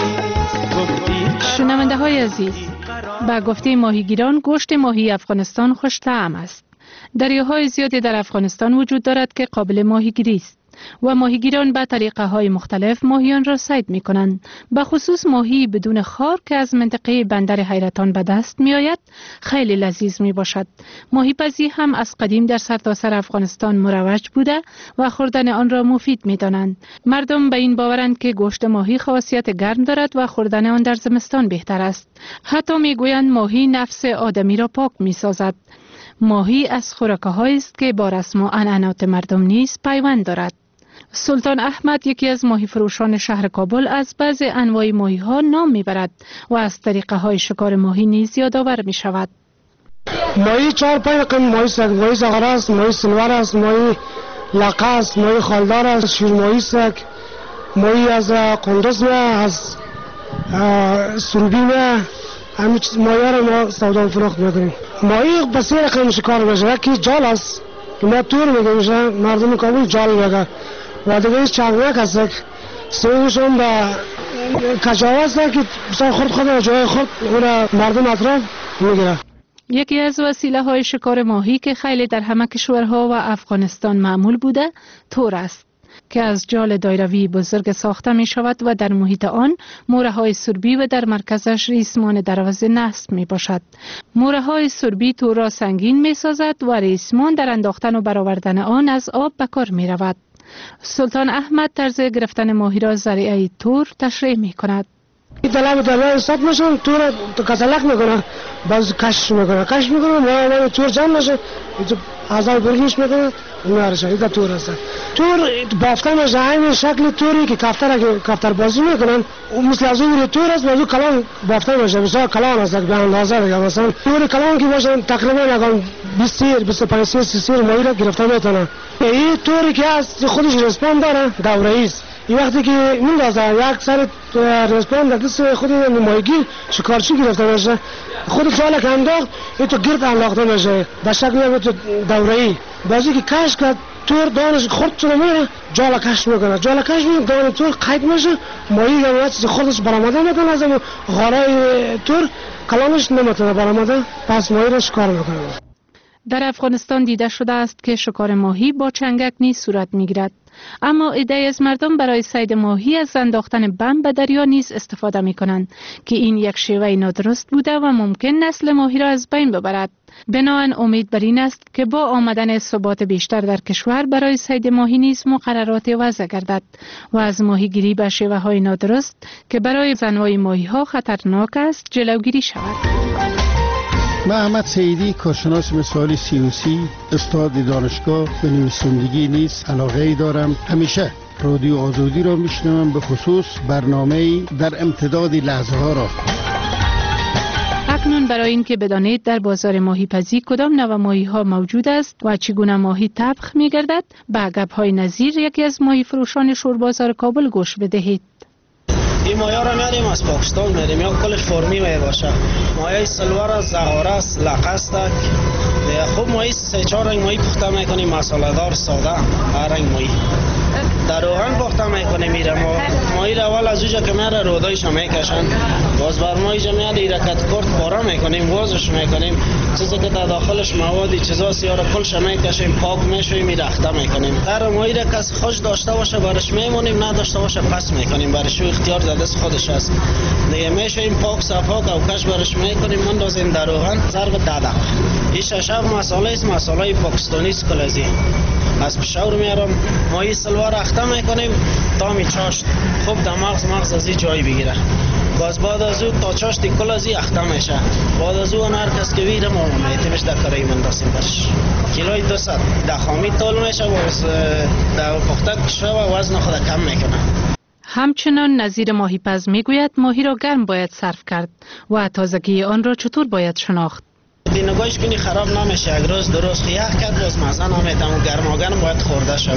شنونده های عزیز، با گفته ماهیگیران گوشت ماهی افغانستان خوش طعم است. دریاهای زیادی در افغانستان وجود دارد که قابل ماهیگیری است و ماهیگیران به طریقه های مختلف ماهیان را صید می کنند. به خصوص ماهی بدون خار که از منطقه بندر حیرتان به دست می آید خیلی لذیذ می باشد. ماهی پزی هم از قدیم در سرتاسر افغانستان مروج بوده و خوردن آن را مفید می دانند. مردم به این باورند که گوشت ماهی خاصیت گرم دارد و خوردن آن در زمستان بهتر است. حتی می گویند ماهی نفس آدمی را پاک می سازد. ماهی از خوراک‌هایی است که با رسم و عنعنات مردم نیز پیوند دارد. سلطان احمد یکی از ماهی فروشان شهر کابل از بعض انواع ماهی ها نام میبرد و از طریقه های شکار ماهی نیز یادآور می شود. ماهی 4-5 رقم ماهی است. ماهی زغره است، ماهی سنور است، ماهی لقه است، ماهی خالدار است، شیر ماهی است، ماهی از قندوز از سروبی همین ماهی را ما سودا و فروخت میکنیم. ماهی به 3 رقم شکار میشه. یکی جال است که ما تور میگیم، مردم کابل جال میگن و دیگه چنگک است. سومشون به کجاوه است که بسیار خود جای خود مردم اطراف میگیرن. یکی از وسیله های شکار ماهی که خیلی در همه کشورها و افغانستان معمول بوده تور است که از جال دایروی بزرگ ساخته می شود و در محیط آن موره های سربی و در مرکزش ریسمان دروازه نصب می باشد. موره های سربی تور را سنگین می سازد و ریسمان در انداختن و برآوردن آن از آب به کار می رود. سلطان احمد طرز گرفتن ماهی را ذریعه تور تشریح می کند. دلم استاد میشن تور کسلک میکنه، باز کش میکنه ما تور جمع نشه، اعضای برگیش میکنه میارشه. این تور است. تور بافته میشه، همین شکل توری که کفتر بازی میکنن مثل از اون تور است و از اون کلان بافته میشه. بسیار کلان است به اندازه دیگه. مثلا تور کلان که باشه تقریبا اگه 20 سیر 25 سیر 30 سیر ماهی را گرفته میتونه. این توری که از خودش رسپاند داره دوره است. این وقتی که میندازه یک سر رسپاند در دست خود ماهیگیر شکارچی گرفته میشه، خود جال که انداخت این تو گرد انداخته میشه به شکل دوره‌ای. بازی که کش کرد تور دانش خورد شده میره جال کش میکنه، جال کش میکنه دانش تور قید میشه، ماهی یا چیز خودش برآمده میکنه از غارای تور کلانش نمیتونه برآمده، پس ماهی را شکار میکنه. در افغانستان دیده شده است که شکار ماهی با چنگک نیز صورت میگیرد، اما عده‌ای از مردم برای صید ماهی از انداختن بم به دریا نیز استفاده می کنند که این یک شیوه نادرست بوده و ممکن نسل ماهی را از بین ببرد. بنابراین امید بر این است که با آمدن ثبات بیشتر در کشور برای صید ماهی نیز مقررات وضع گردد و از ماهیگیری به شیوه های نادرست که برای انواع ماهی ها خطرناک است جلوگیری شود. من احمد سعیدی، کارشناس مثالی سیوسی، استاد دانشگاه و نویسندگی نیز علاقه ای دارم. همیشه رادیو آزادی را میشنوم، به خصوص برنامه‌ای در امتداد لحظه ها را. اکنون برای این که بدانید در بازار ماهی پزی کدام نوع ماهی ها موجود است و چگونه ماهی طبخ می گردد، به گپ های نظیر یکی از ماهی فروشان شوربازار کابل گوش بدهید. این ماهی را میاریم از پاکستان میاریم، یا کلش فرمی می باشه. ماهی سلور است، زغاره است، لقه است. خوب ماهی 3-4 رنگ ماهی پخته میکنیم، مساله دار، ساده، هر رنگ ماهی. در روغن پخته میکنیم. میره ماهی را اول از اونجا که میاره رودایش میکشن، باز بر ماهی جا میاد ایرکت کرد پاره میکنیم، وازش میکنیم، چیزی که در داخلش موادی چیزا سیاره کلش میکشیم، پاک میشویم، میرخته میکنیم. هر ماهی را کس خوش داشته باشه برش میمونیم، نداشته باشه پس میکنیم، برش اختیار در دست خودش است دیگه. میشویم پاک صفا کش برش میکنیم، مندازیم در روغن ضرب 10 دقیقه. این ششب مساله است، مساله پاکستانی است کلازی. از پشاور میارم ماهی سلوار اخته میکنیم تا میچاشت خوب در مغز از این جای بگیره. باز بعد از اون تا چاشتی کل از این اخته میشه. بعد از اون هر کس که ویره ما میتیمش در کرایی مندازیم برش. کیلوی 200 در خامی تول میشه و در پخته کشه و وزن خود کم میکنه. همچنان نظیر ماهی پز میگوید ماهی را گرم باید صرف کرد و تازگی آن را چطور باید شناخت. نگاهش کنی خراب نمیشه، یک روز درست یخ کرد باز مزه نمیتم و گرماگرم باید خورده شد.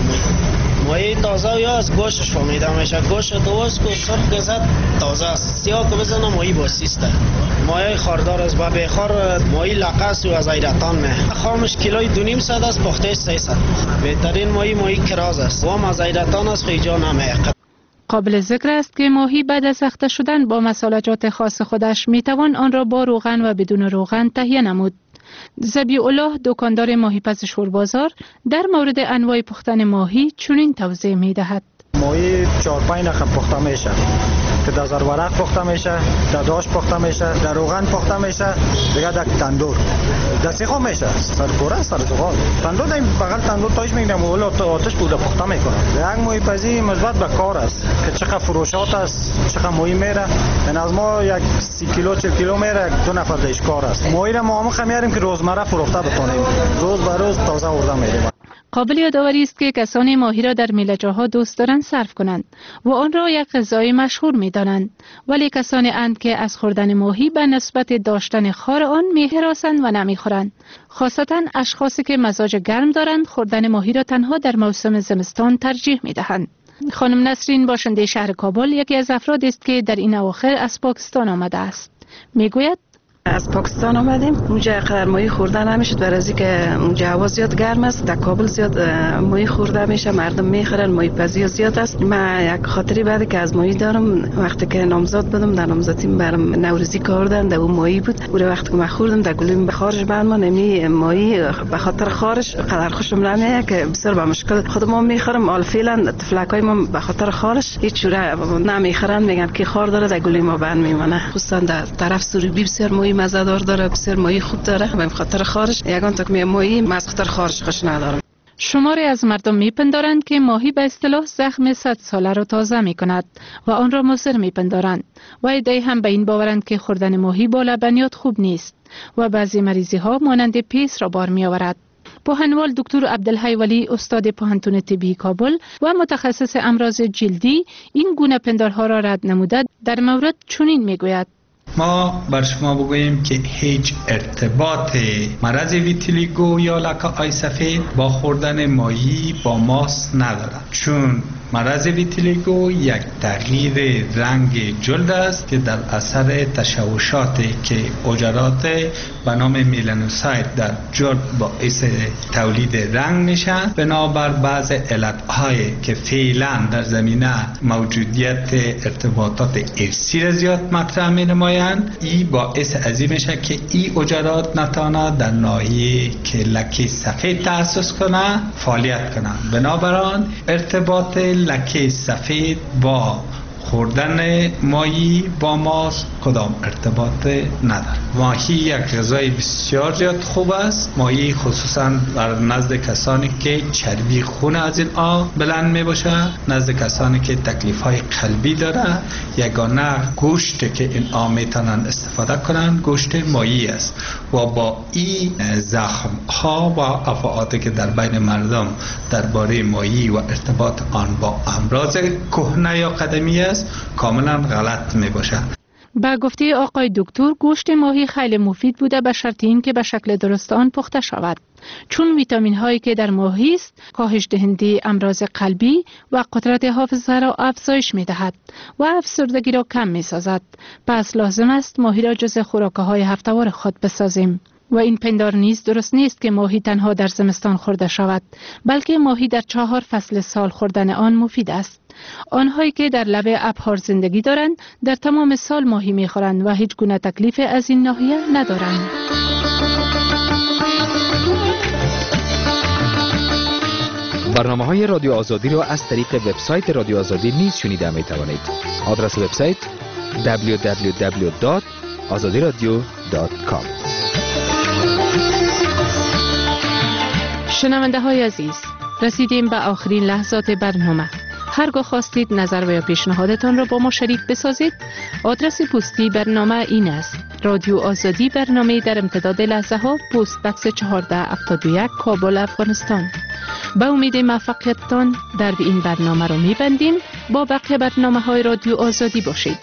ماهی تازه یا از گوشش فهمیده میشه، گوش درست که سرخ گزد تازه است، سیاه که بزنه ماهی باسیسته. ماهی خاردار است، با بخار ماهی لقاس و از ایرتان می خامش کیلوی 2.5 است، پختهش 300. بهترین ماهی کراز است و هم از ایرتان است، خیجا نمیقه. قابل ذکر است که ماهی بعد از اخته شدن با مصالحات خاص خودش میتوان آن را با روغن و بدون روغن تهیه نمود. ذبیح الله، دکاندار ماهی پز شوربازار، در مورد انواع پختن ماهی چنین توضیح میدهد. ماهی 4-5 رقم پخته میشه که در زرورق پخته میشه، در داش پخته میشه، در روغن پخته میشه، دیگه در تندور دستی خواه میشه، سرکوره سرزغال تندور در این بغل تندور تایش میگیرم و آتش بوده پخته میکنم. یک ماهی پزی مثبت به کار است که چقدر فروشات است، چقدر ماهی میره. این از ما یک 30 کیلو 40 کیلو میره، 2 نفر دیش کار است. ماهی را ما هم میاریم که روزمره فروخته بتونیم، روز به روز تازه آورده میریم. قابل یادآوری است که کسانی ماهی را در میله‌جاها دوست دارند صرف کنند و آن را یک غذای مشهور می‌دانند، ولی کسانی اند که از خوردن ماهی به نسبت داشتن خار آن می‌هراسند و نمی‌خورند. خاصتاً اشخاصی که مزاج گرم دارند خوردن ماهی را تنها در موسم زمستان ترجیح می‌دهند. خانم نسرین، باشنده شهر کابل، یکی از افرادی است که در این اواخر از پاکستان آمده است. می‌گوید از پاکستان آمدیم، اونجا قدر ماهی خورده نمیشد برای اینکه اونجا هوا زیاد گرم است. در کابل زیاد ماهی خورده میشه، مردم میخرن، ماهی پزی زیاد است. من یک خاطری بعد که از ماهی دارم، وقتی که نامزاد بودم در نامزدیم برام نوروزی کردن، در اون ماهی بود. اون وقتی که من خوردم در گلویم به خارج بعد ما نمی ماهی به خاطر خارش قدر خوشم نمیاد که بسیار به مشکل خودم میخورم. حال فعلا تفلکای ما به خاطر خارش هیچ جوره نمیخرن، میگن که خار داره در گلوی ما بند میمونه. خصوصا در طرف سوریبی بسیار ماهی مزه‌دار داره، بسیار ماهی خوب داره. به خاطر خارش یگان تا که ماهی از خاطر خارش خوش ندارم. شماری از مردم میپندارند که ماهی به اصطلاح زخم 100 ساله را تازه میکند و آن را مضر میپندارند و عده‌ای هم به این باورند که خوردن ماهی با لبنیات خوب نیست و بعضی مریضی ها مانند پیس را بار میآورد. با هموال دکتر عبدالحی ولی استاد پوهنتون طبی کابل و متخصص امراض جلدی این گونه پندارها را رد نموده در مورد چنین میگوید: ما بر شما بگوییم که هیچ ارتباط مرض ویتیلیگو یا لکه آی سفید با خوردن ماهی با ماست ندارد، چون مرض ویتیلیگو یک تغییر رنگ جلد است که در اثر تشوشاتی که حجرات به نام میلانوسایت در جلد باعث تولید رنگ میشن. بنابر بعض علتهای که فعلا در زمینه موجودیت ارتباطات ارثی را زیاد مطرح می نمایند، این باعث از این میشه که این حجرات نتواند در ناحیه که لکه سفید تأسس کنه فعالیت کنند. بنابراین ارتباط لکه سفید با خوردن ماهی با ماست کدام ارتباط نداره. ماهی یک غذای بسیار زیاد خوب است. ماهی خصوصا در نزد کسانی که چربی خون از این آب بلند می باشه، نزد کسانی که تکلیف های قلبی داره، یگانه گوشت که این آب میتونن استفاده کنن گوشت ماهی است و با این زخم ها و افعاتی که در بین مردم درباره ماهی و ارتباط آن با امراض کهنه یا قدیمی است کاملا غلط می باشه. با گفته آقای دکتر گوشت ماهی خیلی مفید بوده به شرط این که به شکل درست آن پخته شود، چون ویتامین هایی که در ماهی است کاهش دهنده امراض قلبی و قدرت حافظه را افزایش می دهد و افسردگی را کم می سازد. پس لازم است ماهی را جز خوراکه های هفته‌وار خود بسازیم. و این پندار نیز درست نیست که ماهی تنها در زمستان خورده شود، بلکه ماهی در 4 فصل سال خوردن آن مفید است. آنهایی که در لبه ابحار زندگی دارند در تمام سال ماهی میخورند و هیچ گونه تکلیف از این ناحیه ندارند. برنامه‌های رادیو آزادی را از طریق وبسایت رادیو آزادی نیز شنیده می‌توانید. آدرس وبسایت www.azadiradio.com. شنونده های عزیز، رسیدیم به آخرین لحظات برنامه. هرگاه خواستید نظر و یا پیشنهادتان را با ما شریک بسازید، آدرس پستی برنامه این است: رادیو آزادی، برنامه در امتداد لحظه ها، پست بکس 1471 کابل، افغانستان. به امید موفقیتتان در این برنامه را می‌بندیم. با بقیه برنامه های رادیو آزادی باشید.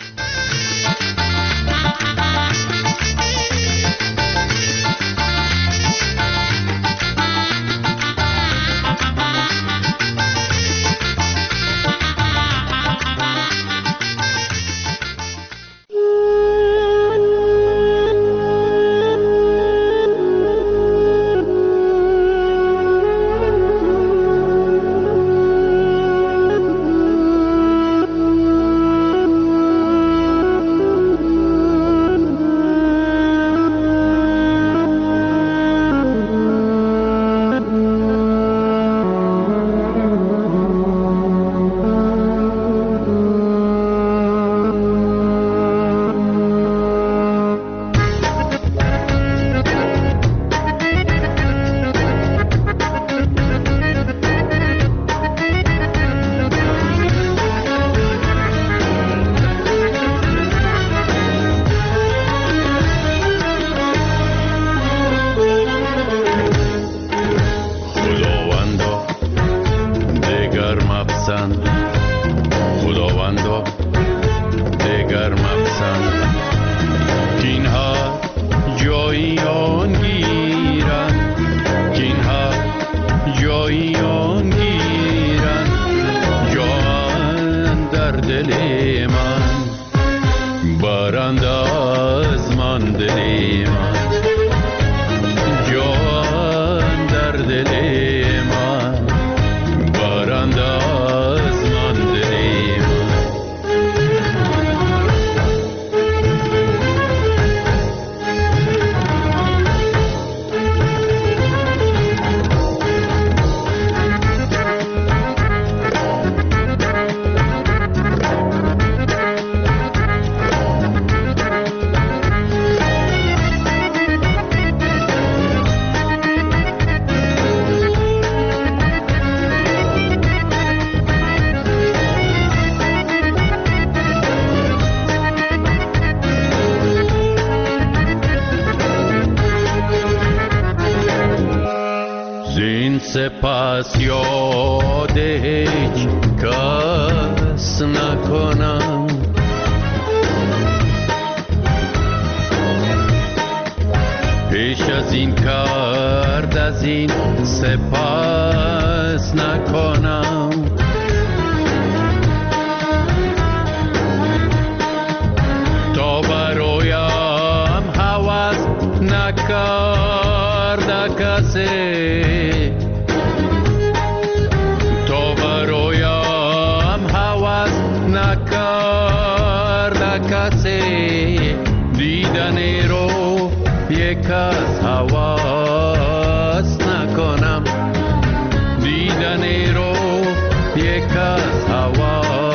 پس یاد هیچ کس نکنم. پیش از این کرد از این سپس نکنم. تا برایم هوس نکرده کسی، تا برایم هوس نکرده کسی، دیدن رو یک از هوس نکنم، دیدن رو یک از هوس